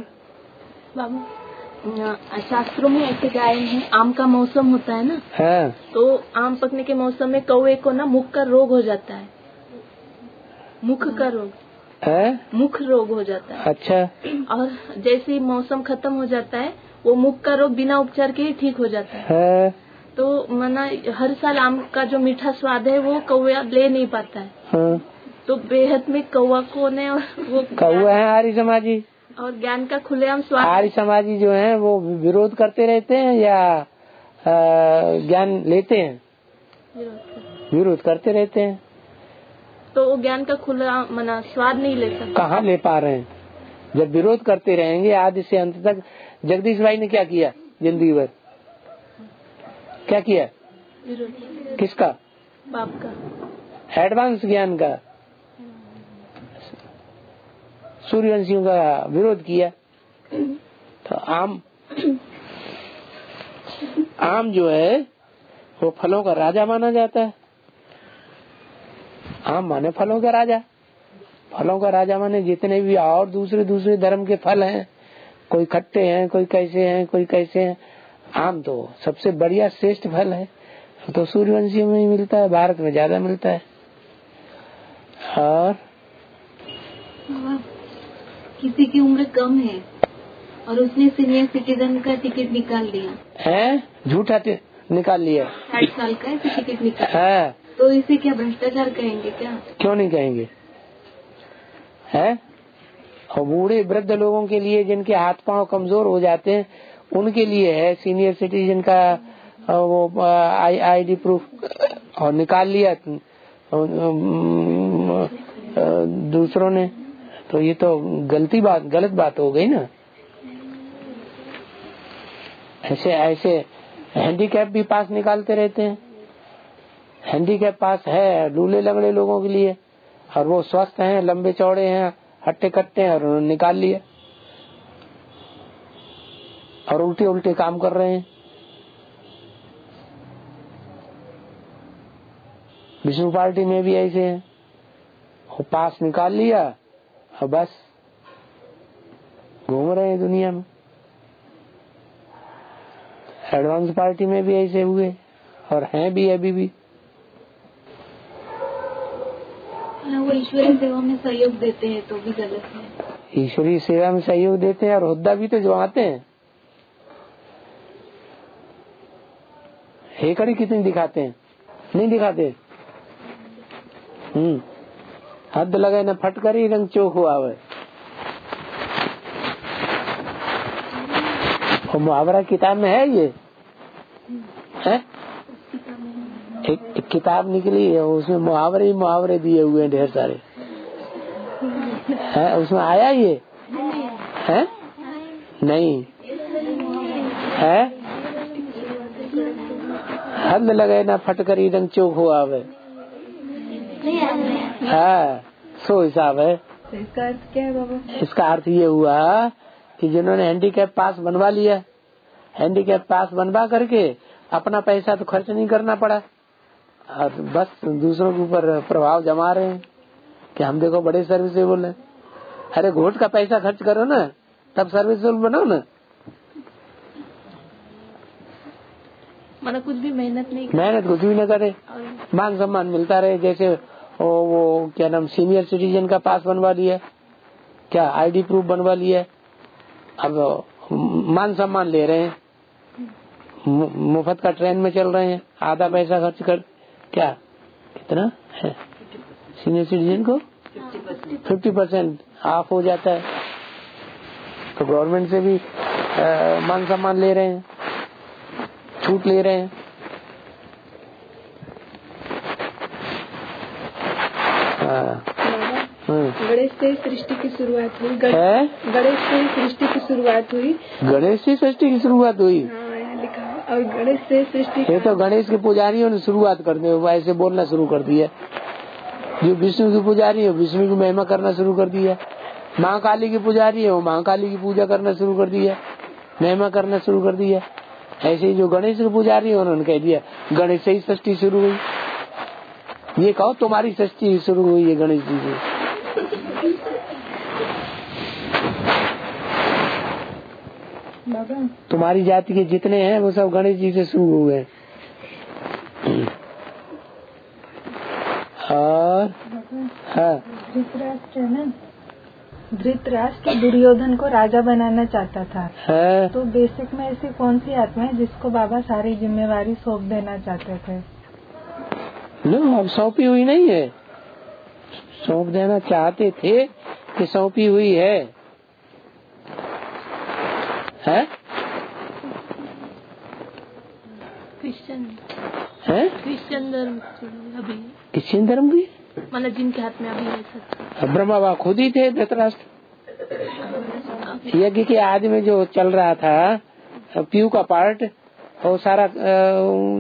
शास्त्रों में ऐसे गायन है, आम का मौसम होता है ना, तो आम पकने के मौसम में कौवे को ना मुख का रोग हो जाता है। मुख का रोग मुख रोग हो जाता है। अच्छा। और जैसे ही मौसम खत्म हो जाता है वो मुख का रोग बिना उपचार के ही ठीक हो जाता है। तो मना हर साल आम का जो मीठा स्वाद है वो कौवा ले नहीं पाता है। तो बेहद में कौवा को ने वो कौवा है आर्य समाजी, और ज्ञान का खुलेआम स्वाद। आर्य समाजी जो है वो विरोध करते रहते हैं या ज्ञान लेते हैं? विरोध करते रहते हैं। तो वो ज्ञान का खुला मना स्वाद नहीं ले सकते। कहाँ ले पा रहे हैं? जब विरोध करते रहेंगे आदि से अंत तक। जगदीश भाई ने क्या किया जिंदगी भर? क्या किया? किसका? बाप का। एडवांस ज्ञान का, सूर्यवंशियों का विरोध किया। तो आम जो है वो फलों का राजा माना जाता है। आम माने फलों का राजा। फलों का राजा माने जितने भी और दूसरे धर्म के फल हैं, कोई खट्टे हैं, कोई कैसे हैं, कोई कैसे हैं, आम तो सबसे बढ़िया श्रेष्ठ फल है। तो सूर्यवंशियों में ही मिलता है, भारत में ज्यादा मिलता है। और किसी की उम्र कम है और उसने सीनियर सिटीजन का टिकट निकाल लिया है, झूठा निकाल लिया, 60 साल का टिकट निकाल है, तो इसे क्या भ्रष्टाचार कहेंगे क्या? क्यों नहीं कहेंगे? है, और बूढ़े वृद्ध लोगों के लिए जिनके हाथ पांव कमजोर हो जाते हैं उनके लिए है सीनियर सिटीजन का वो आईडी प्रूफ, और निकाल लिया दूसरों ने, तो ये तो गलत बात हो गई ना। ऐसे हैंडीकैप भी पास निकालते रहते हैं। हैंडीकैप पास है लूले लगड़े लोगों के लिए, और वो स्वस्थ हैं, लंबे चौड़े हैं, हट्टे कट्टे हैं, और उन्होंने निकाल लिया और उल्टे काम कर रहे हैं। विष्णु पार्टी में भी ऐसे हैं, वो पास निकाल लिया और बस घूम रहे हैं दुनिया में। एडवांस पार्टी में भी ऐसे हुए और हैं भी अभी भी। वो ईश्वरीय सेवा में सहयोग देते हैं तो भी गलत है। ईश्वरीय सेवा में सहयोग देते हैं और हुद्दा भी तो जमाते हैं। हेकड़ी कितनी दिखाते हैं? नहीं दिखाते। हद लगे न फटकरी रंग चोख हुआ है। और मुहावरा किताब में है ये है? एक किताब निकली है, उसमें मुहावरे दिए हुए हैं ढेर सारे। है उसमें आया ये है? नहीं है। हद लगे ना फटकरी रंग चोख हुआ है। हाँ, सो हिसाब है। इसका अर्थ क्या है बाबा? इसका अर्थ ये हुआ कि जिन्होंने हैंडीकैप पास बनवा लिया, हैंडीकैप पास बनवा करके अपना पैसा तो खर्च नहीं करना पड़ा और बस दूसरों के ऊपर प्रभाव जमा रहे हैं कि हम देखो बड़े सर्विसेबल हैं। अरे घोट का पैसा खर्च करो ना, तब सर्विसेबल बनो ना। मतलब कुछ भी मेहनत कुछ भी न करे, मान सम्मान मिलता रहे। जैसे वो क्या नाम, सीनियर सिटीजन का पास बनवा लिया, क्या आईडी प्रूफ बनवा लिया, अब मान सम्मान ले रहे हैं, मुफ्त का ट्रेन में चल रहे हैं, आधा पैसा खर्च कर। क्या कितना है सीनियर सिटीजन को? 50% ऑफ हो जाता है। तो गवर्नमेंट से भी मान सम्मान ले रहे हैं, छूट ले रहे हैं। गणेश से सृष्टि की शुरुआत हुई। गणेश से सृष्टि की शुरुआत हुई। गणेश से सृष्टि की शुरुआत हुई। हाँ, यहाँ लिखा है। और गणेश से सृष्टि, ये तो गणेश के पुजारियों ने शुरुआत कर दी, ऐसे बोलना शुरू कर दिया। जो विष्णु की पुजारी है विष्णु की महिमा करना शुरू कर दिया। महाकाली की पुजारी है वो महाकाली की पूजा करना शुरू कर दिया, महिमा करना शुरू कर दिया। ऐसे ही जो गणेश के पुजारी है उन्होंने कह दिया गणेश से ही सृष्टि शुरू हुई। ये कहो तुम्हारी सृष्टि शुरू हुई है गणेश जी से। तुम्हारी जाति के जितने हैं वो सब गणेश जी से शुरू हुए। और धृतराष्ट्र है ना, धृतराष्ट्र दुर्योधन को राजा बनाना चाहता था। तो बेसिक में ऐसी कौन सी आत्मा है जिसको बाबा सारी जिम्मेवारी सौंप देना चाहते थे? नो, अब सौंपी हुई नहीं है, सौंप देना चाहते थे कि सौंपी हुई है। क्रिश्चियन धर्म अभी, क्रिश्चियन धर्म की मतलब जिनके हाथ में अभी है। ब्रह्मा बाबा खुद ही थे धृतराष्ट्र। यज्ञ के आदि में जो चल रहा था पीयू का पार्ट, वो सारा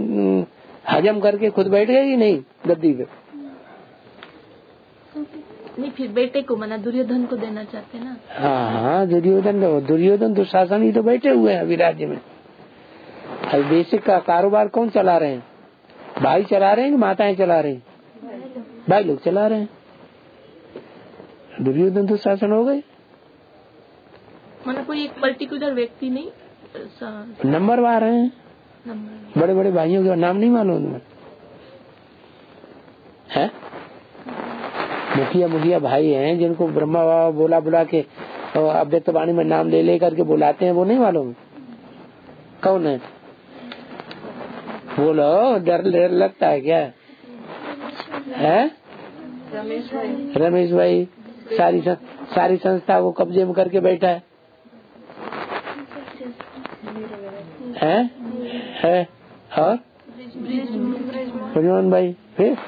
हजम करके खुद बैठ गए ही नहीं गद्दी पे। नहीं, फिर बेटे को मना दुर्योधन को देना चाहते ना। हाँ, दुर्योधन दुशासन ही तो बैठे हुए हैं अभी राज्य में। अभी बेसिक का कारोबार कौन चला रहे हैं? भाई चला रहे हैं कि माताएं चला रहे हैं? भाई लोग चला रहे हैं। दुर्योधन दुशासन हो गए। मतलब कोई एक पर्टिकुलर व्यक्ति नहीं, नंबर आ रहे हैं। बड़े बड़े भाइयों के नाम नहीं मालूम तुम्हें? है मुखिया भाई हैं जिनको ब्रह्मा बाबा बुला के अव्यक्त वाणी में नाम ले करके बुलाते हैं, वो नहीं मालूम? कौन है? बोलो, डर लगता है क्या? है रमेश भाई सारी संस्था को कब्जे में करके बैठा है और ब्रिजमोहन भाई फिर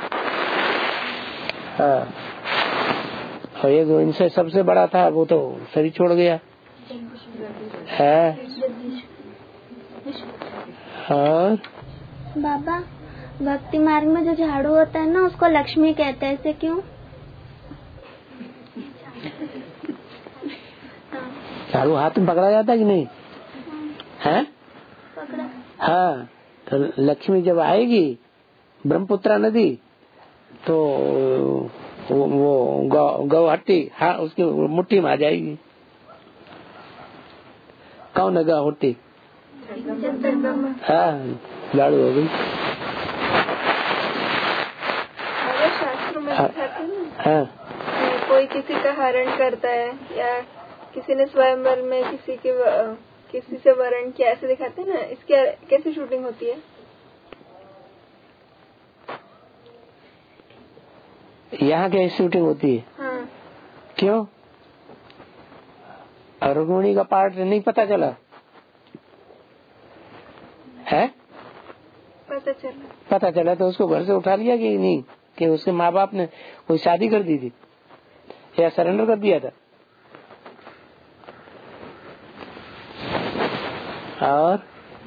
हाँ, और ये जो इनसे सबसे बड़ा था वो तो शरीर छोड़ गया है। और बाबा, भक्ति मार्ग में जो झाड़ू होता है ना, उसको लक्ष्मी कहते हैं, ऐसे क्यों? झाड़ू हाथ में पकड़ा जाता है कि नहीं है? पकड़ा। हाँ, तो लक्ष्मी जब आएगी ब्रह्मपुत्रा नदी तो वो गौहट्टी हाँ उसकी मुट्ठी में आ जाएगी। कौन है गौहट्टी? हाँ, झाड़ू हो गई। शास्त्रों में दिखाते हैं हाँ, कोई किसी का हरण करता है या किसी ने स्वयंवर में किसी से वरण किया, ऐसे दिखाते हैं ना। इसकी कैसे शूटिंग होती है? यहाँ क्या शूटिंग होती है? हाँ। क्यों? रुक्मिणी का पार्ट नहीं पता चला है? पता चला तो उसको घर से उठा लिया कि नहीं? कि उसके माँ बाप ने कोई शादी कर दी थी या सरेंडर कर दिया था? और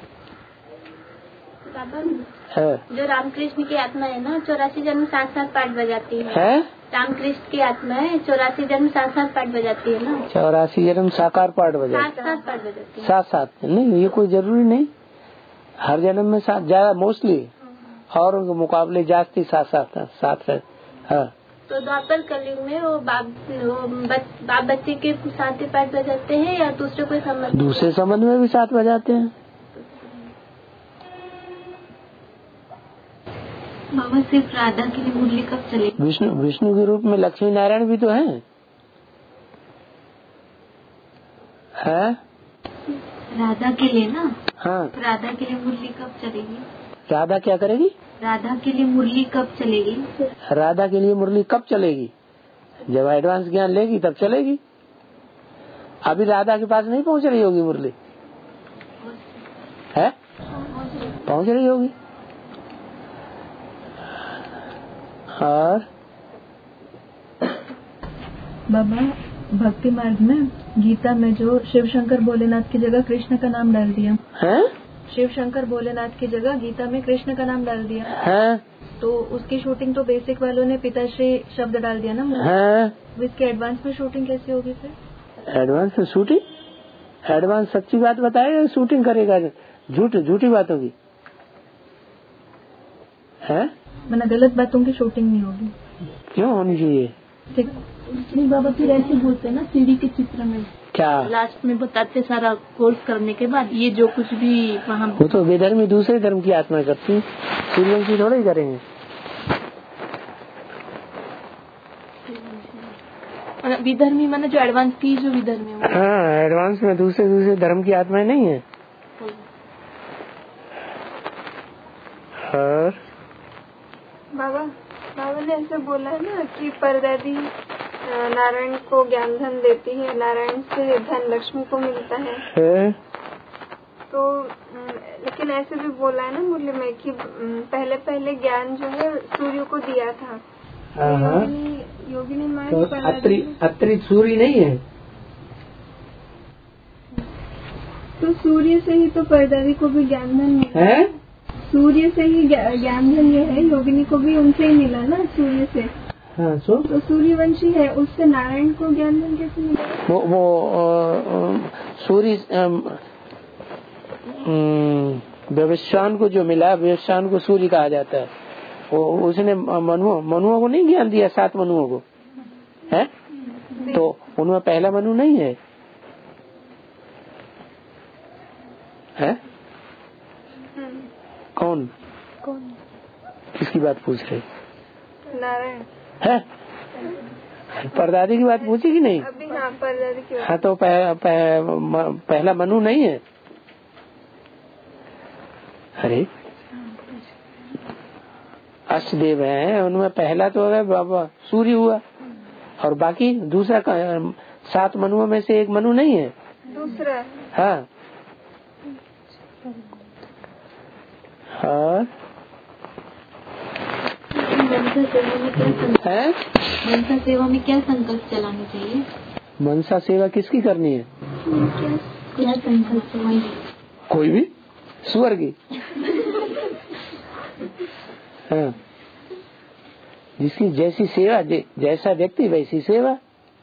जो रामकृष्ण की आत्मा है ना, 84 जन्म 7-7 पाठ बजाती है। रामकृष्ण की आत्मा है, 84 जन्म 7-7 पाठ बजाती है ना। 84 जन्म साकार पाठ बजाती है। 7-7 पाठ बजाती है। 7-7 नहीं, ये कोई जरूरी नहीं। हर जन्म में 7 ज्यादा मोस्टली, और उनके मुकाबले जास्ती 7 है। हाँ, तो द्वापर कलयुग में वो बाप बच्चे के साथ ही पाठ बजाते हैं या दूसरे कोई संबंध? दूसरे संबंध में भी 7 बजाते हैं। मामा, सिर्फ राधा के लिए मुरली कब चलेगी? विष्णु के रूप में लक्ष्मी नारायण भी तो हैं। है? राधा के लिए ना। हाँ, राधा के लिए मुरली कब चलेगी? राधा क्या करेगी? राधा के लिए मुरली कब चलेगी? राधा के लिए मुरली कब चलेगी? जब एडवांस ज्ञान लेगी तब चलेगी। अभी राधा के पास नहीं पहुंच रही होगी मुरली, है? पहुंच रही होगी। और बाबा, भक्ति मार्ग में गीता में जो शिव शंकर भोलेनाथ की जगह कृष्ण का नाम डाल दिया है? शिव शंकर भोलेनाथ की जगह गीता में कृष्ण का नाम डाल दिया है? तो उसकी शूटिंग तो बेसिक वालों ने पिताश्री शब्द डाल दिया ना। है? इसके एडवांस में शूटिंग कैसी होगी फिर? एडवांस में शूटिंग? एडवांस सच्ची बात बताएगा, शूटिंग करेगा झूठी बातों की? है? मैंने गलत बातों की शूटिंग नहीं होगी। क्यों होनी चाहिए? ठीक नहीं बाबा, फिर ऐसे बोलते हैं ना सीढ़ी के चित्र में क्या लास्ट में बताते सारा कोर्स करने के बाद ये जो कुछ भी वहाँ। वो तो विधर्मी दूसरे धर्म की आत्मा करती, सूर्यवंशी थोड़ा ही करेंगे। विधर्मी माने जो एडवांस की जो विधर्मी। हाँ, एडवांस में दूसरे धर्म की आत्माएं नहीं है। और बाबा ने ऐसे बोला है ना कि परदादी नारायण को ज्ञान धन देती है, नारायण से धन लक्ष्मी को मिलता है। तो लेकिन ऐसे भी बोला है ना मुरली में कि पहले ज्ञान जो है सूर्य को दिया था। योगिनी माँ तो अत्रि सूर्य नहीं है, तो सूर्य से ही तो परदादी को भी ज्ञान धन मिला है। सूर्य से ही ज्ञान धन ये है, योगिनी को भी उनसे ही मिला ना, सूर्य से। हाँ, तो सूर्यवंशी है, उससे नारायण को ज्ञान कैसे मिलेगा? वो सूर्य व्यवस्वान को जो मिला, व्यवस्वान को सूर्य कहा जाता है। वो उसने मनुओं को नहीं ज्ञान दिया, 7 मनुओं को है, तो उनमें पहला मनु नहीं है, है? कौन किसकी बात पूछ रहे? नारायण है? परदादी की बात पूछी कि नहीं? अभी हाँ, परदादी की। हाँ, तो पहला मनु नहीं है। अरे अष्टदेव हैं, उनमें पहला तो है बाबा सूर्य हुआ, और बाकी दूसरा 7 मनुओं में से एक मनु नहीं है, दूसरा। हाँ। और मनसा सेवा में क्या संकल्प चलाना चाहिए? मनसा सेवा किसकी करनी है? क्या संकल्प? कोई भी, सुअर की। हाँ, जिसकी जैसी सेवा, जैसा व्यक्ति वैसी सेवा।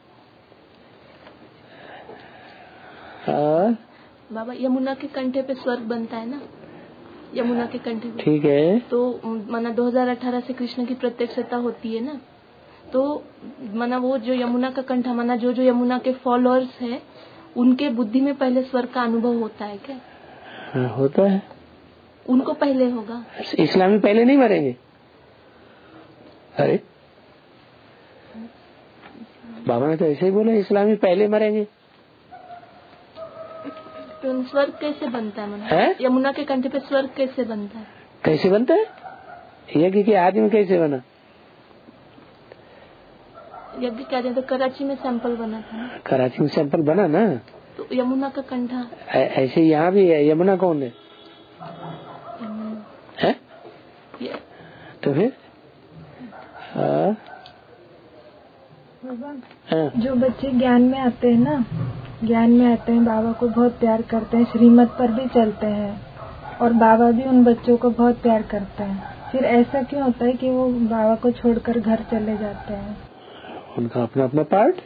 और बाबा यमुना के कंठे पे स्वर्ग बनता है ना, यमुना के कंठे पे। ठीक है। तो माना 2018 से कृष्ण की प्रत्यक्षता होती है ना, तो माना वो जो यमुना का कंठा, माना जो यमुना के फॉलोअर्स है, उनके बुद्धि में पहले स्वर्ग का अनुभव होता है क्या? हाँ, होता है। उनको पहले होगा। इस्लामी पहले नहीं मरेंगे? अरे बाबा ने तो ऐसे ही बोला, इस्लामी पहले मरेंगे। तो स्वर्ग कैसे बनता है? यमुना के कंठे पे स्वर्ग कैसे बनता है? कैसे बनता है? यज्ञ के आदि में कैसे बना? यज्ञ के आदि तो कराची में सैंपल बना था ना। कराची में सैंपल बना ना, तो यमुना का कंठा ऐसे यहाँ भी है। यमुना कौन है? है? तो फिर जो बच्चे ज्ञान में आते हैं ना, ज्ञान में आते हैं, बाबा को बहुत प्यार करते हैं, श्रीमत पर भी चलते हैं, और बाबा भी उन बच्चों को बहुत प्यार करते हैं। फिर ऐसा क्यों होता है कि वो बाबा को छोड़कर घर चले जाते हैं? उनका अपना अपना पार्ट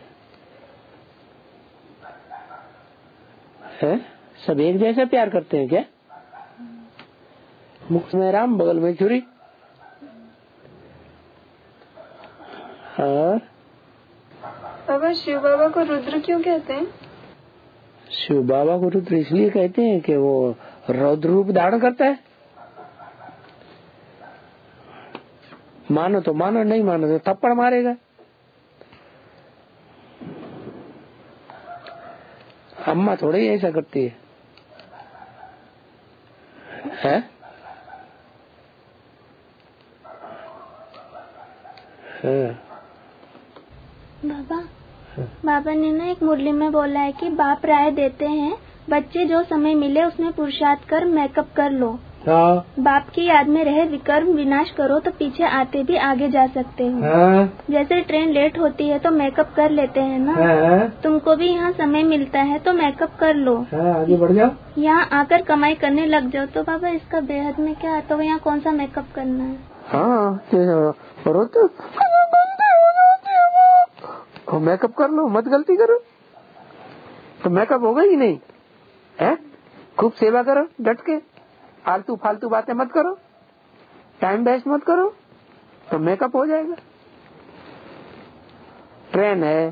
है। सब एक जैसा प्यार करते हैं क्या? मुख में राम, बगल में छुरी। और बाबा शिव बाबा को रुद्र क्यों कहते हैं? शिव बाबा को रुद्र इसलिए कहते हैं कि वो रौद्र रूप धारण करता है। मानो तो मानो, नहीं मानो तो थप्पड़ मारेगा। अम्मा थोड़ा ही ऐसा करती है, है? बाबा ने ना एक मुरली में बोला है कि बाप राय देते हैं, बच्चे जो समय मिले उसमें पुरुषार्थ कर मेकअप कर लो। हाँ। बाप की याद में रहे विकर्म विनाश करो तो पीछे आते भी आगे जा सकते हो। हाँ। जैसे ट्रेन लेट होती है तो मेकअप कर लेते हैं ना। हाँ। तुमको भी यहाँ समय मिलता है तो मेकअप कर लो। हाँ, आगे बढ़ जाओ। यहाँ आकर कमाई करने लग जाओ। तो बाबा इसका बेहद में क्या आता है? यहाँ कौन सा मेकअप करना है? हाँ, तो मेकअप कर लो, मत गलती करो तो मेकअप होगा ही नहीं है। खूब सेवा करो डट के, फालतू फालतू बातें मत करो, टाइम वेस्ट मत करो, तो मेकअप हो जाएगा। ट्रेन है,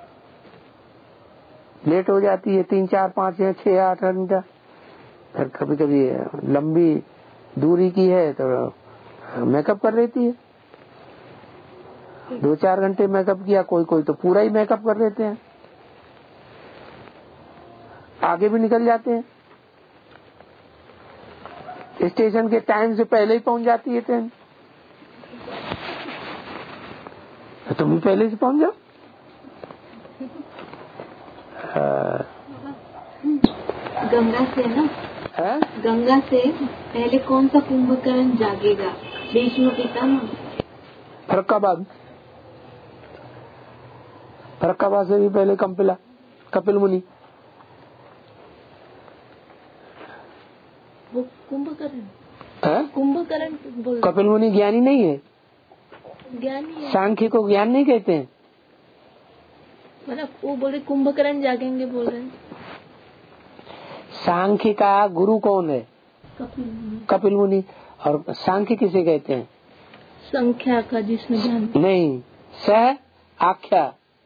लेट हो जाती है 3, 4, 5, 6, 8 घंटा। फिर कभी कभी लंबी दूरी की है तो मेकअप कर लेती है। 2-4 घंटे मेकअप किया, कोई तो पूरा ही मेकअप कर लेते हैं, आगे भी निकल जाते हैं। स्टेशन के टाइम से पहले ही पहुंच जाती है ट्रेन, तो तुम भी पहले से पहुंच जाओ। गंगा से ना, गंगा से पहले कौन सा कुंभकर्ण जागेगा? भीष्म पितामह। फरक्काबाद से भी पहले कपिल मुनि। वो कुंभकर्ण कपिल मुनि ज्ञानी नहीं है? ज्ञानी। सांख्य को ज्ञान नहीं कहते हैं। मतलब वो बोले कुंभकर्ण जागेंगे बोल रहे हैं। सांख्य का गुरु कौन है? कपिल मुनि। और सांख्य किसे कहते हैं? संख्या का, जिसमें ध्यान नहीं, स आख्या,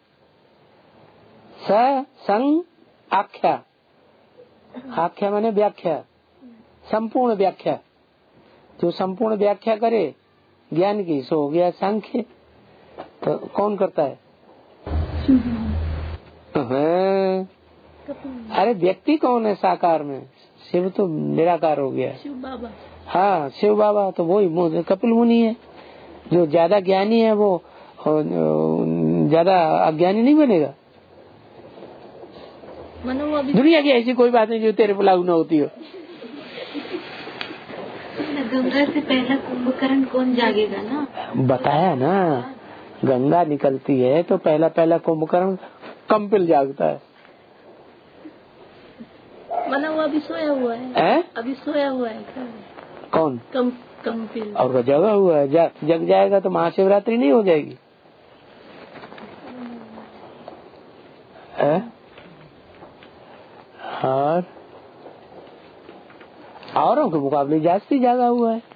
स संग आख्या। आख्या माने व्याख्या, संपूर्ण व्याख्या। जो संपूर्ण व्याख्या करे ज्ञान की, सो हो गया सांख्य। तो कौन करता है? अरे व्यक्ति कौन है साकार में? शिव तो निराकार हो गया। शिव बाबा। हाँ, शिव बाबा तो वही कपिल मुनि है। जो ज्यादा ज्ञानी है वो ज्यादा अज्ञानी नहीं बनेगा। दुनिया की ऐसी कोई बात नहीं जो तेरे पे लागू न होती हो। गंगा से पहला कुंभकर्ण कौन जागेगा ना? बताया ना, गंगा निकलती है तो पहला कुंभकर्ण कंपिल जागता है। मतलब वो अभी सोया हुआ है। अभी सोया हुआ है कौन? कंपिल। और वो जगा हुआ है। जग जाएगा तो महाशिवरात्रि नहीं हो जाएगी? और औरों के मुकाबले जास्ती जागा हुआ है।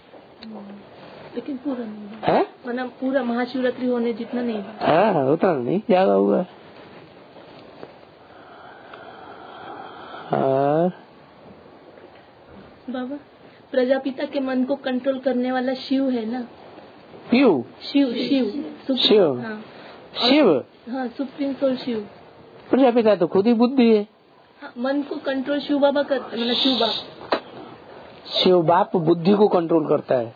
लेकिन पूरा नहीं है, मतलब पूरा महाशिवरात्रि होने जितना नहीं। हाँ, उतना नहीं जागा हुआ है। और बाबा, प्रजापिता के मन को कंट्रोल करने वाला शिव है ना? शिव शिव। हाँ, शिव। हाँ, सुप्रीम सोल शिव। प्रजापिता तो खुद ही बुद्धि है। हाँ, मन को कंट्रोल शिव बाबा करते, मतलब शिव बाप। शिव बाप बुद्धि को कंट्रोल करता है।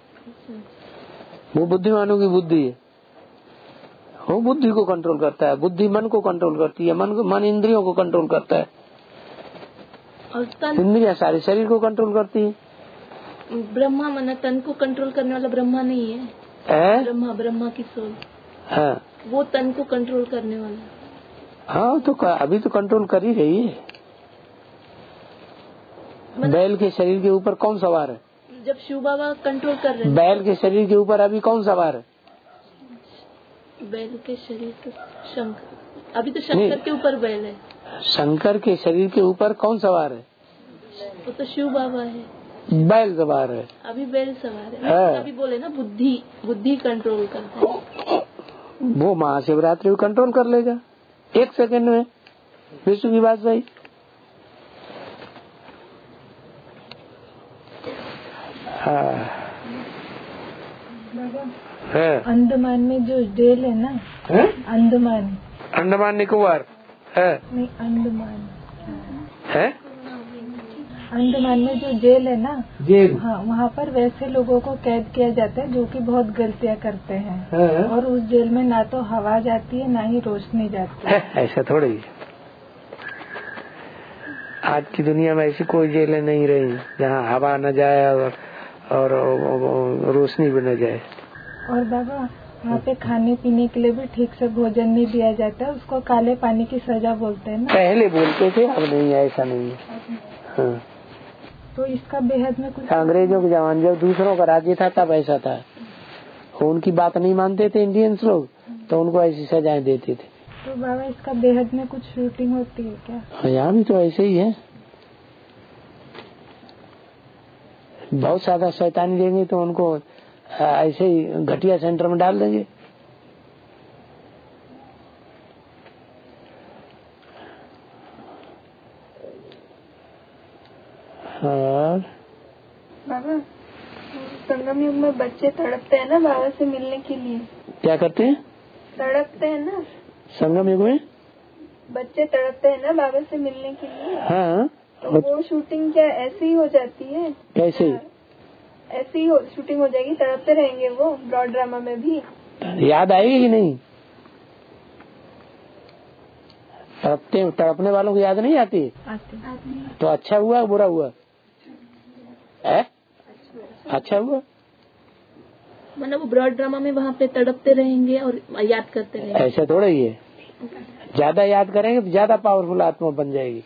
वो बुद्धिमानों की बुद्धि है। वो बुद्धि को कंट्रोल करता है। बुद्धि मन को कंट्रोल करती है। मन इंद्रियों को कंट्रोल करता है। और इंद्रियां सारे शरीर को कंट्रोल करती है। ब्रह्मा मन तन को कंट्रोल करने वाला ब्रह्मा नहीं है। ब्रह्मा की सोल। हाँ, वो तन को कंट्रोल करने वाला। हाँ, तो अभी तो कंट्रोल कर ही रही है। बैल के शरीर के ऊपर कौन सवार है? जब शिव बाबा कंट्रोल कर रहे हैं। बैल के शरीर के ऊपर अभी कौन सवार है? बैल के शरीर के शंकर। अभी तो शंकर के ऊपर बैल है। शंकर के शरीर के ऊपर कौन सवार है? वो तो शिव बाबा है। बैल सवार है। अभी बैल सवार है। अभी बोले ना बुद्धि कंट्रोल करता है। वो महाशिवरात्रि को कंट्रोल कर लेगा 1 सेकंड में। विष्णु की बात सही। अंडमान में जो जेल है ना, अंडमान निकोबार है नहीं, अंडमान है। अंडमान में जो जेल है ना, जेल, हाँ, वहाँ पर वैसे लोगों को कैद किया जाता है जो कि बहुत गलतियाँ करते हैं। और उस जेल में ना तो हवा जाती है ना ही रोशनी जाती है। ऐसा थोड़ी। आज की दुनिया में ऐसी कोई जेलें नहीं रही जहाँ हवा न जाए और रोशनी भी न जाए। और बाबा, वहाँ पे खाने पीने के लिए भी ठीक से भोजन नहीं दिया जाता है। उसको काले पानी की सजा बोलते हैं ना। पहले बोलते थे, अब नहीं, ऐसा नहीं है। हाँ। तो इसका बेहद में कुछ अंग्रेजों के जमाने जब दूसरों का राज्य था तब ऐसा था। उनकी बात नहीं मानते थे इंडियंस लोग, तो उनको ऐसी सजाएं देते थे। तो बाबा, इसका बेहद में कुछ शूटिंग होती है क्या? यहाँ भी तो ऐसे ही है। बहुत ज्यादा शैतानी देंगे तो उनको ऐसे ही घटिया सेंटर में डाल देंगे। और बाबा, संगम युग में बच्चे तड़पते हैं ना बाबा से मिलने के लिए। क्या करते हैं? तड़पते हैं ना। संगम युग में बच्चे तड़पते हैं ना बाबा से मिलने के लिए। हाँ, तो वो शूटिंग क्या ऐसी ही हो जाती है? कैसे? ऐसी ही शूटिंग हो जाएगी, तड़पते रहेंगे वो ब्रॉड ड्रामा में भी। याद आएगी कि नहीं? तड़पने वालों को याद नहीं आती? आती। तो अच्छा हुआ बुरा हुआ? अच्छा हुआ। मतलब वो ब्रॉड ड्रामा में वहाँ पे तड़पते रहेंगे और याद करते रहेंगे। ऐसा थोड़ा ही है। ज्यादा याद करेंगे तो ज्यादा पावरफुल आत्मा बन जाएगी।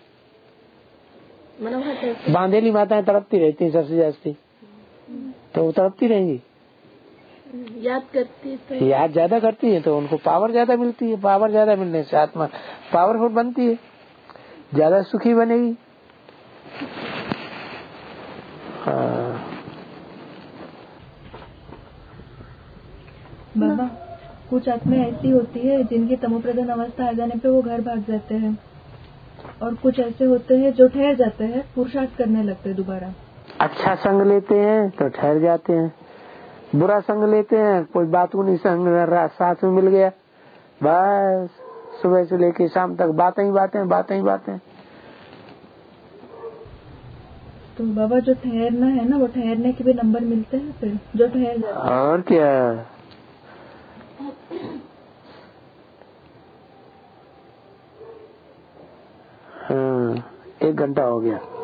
मतलब बांधेली माताएं तड़पती रहती हैं सबसे जास्ती, तो वो तड़पती रहेंगी। याद करती है तो याद ज्यादा करती है तो उनको पावर ज्यादा मिलती है। पावर ज्यादा मिलने से आत्मा पावरफुल बनती है, ज्यादा सुखी बनेगी। हाँ। बाबा, कुछ आत्माएं ऐसी होती है जिनकी तमोप्रधान अवस्था आ जाने पे वो घर भाग जाते हैं, और कुछ ऐसे होते हैं जो ठहर जाते हैं, पुरुषार्थ करने लगते हैं दोबारा। अच्छा संग लेते हैं तो ठहर जाते हैं, बुरा संग लेते हैं, कोई बातूनी संग साथ में मिल गया, बस सुबह से लेके शाम तक बातें ही बातें। तो बाबा, जो ठहरना है ना, वो ठहरने के भी नंबर मिलते हैं फिर, जो ठहर जाते हैं। और क्या। हाँ, 1 घंटा हो गया।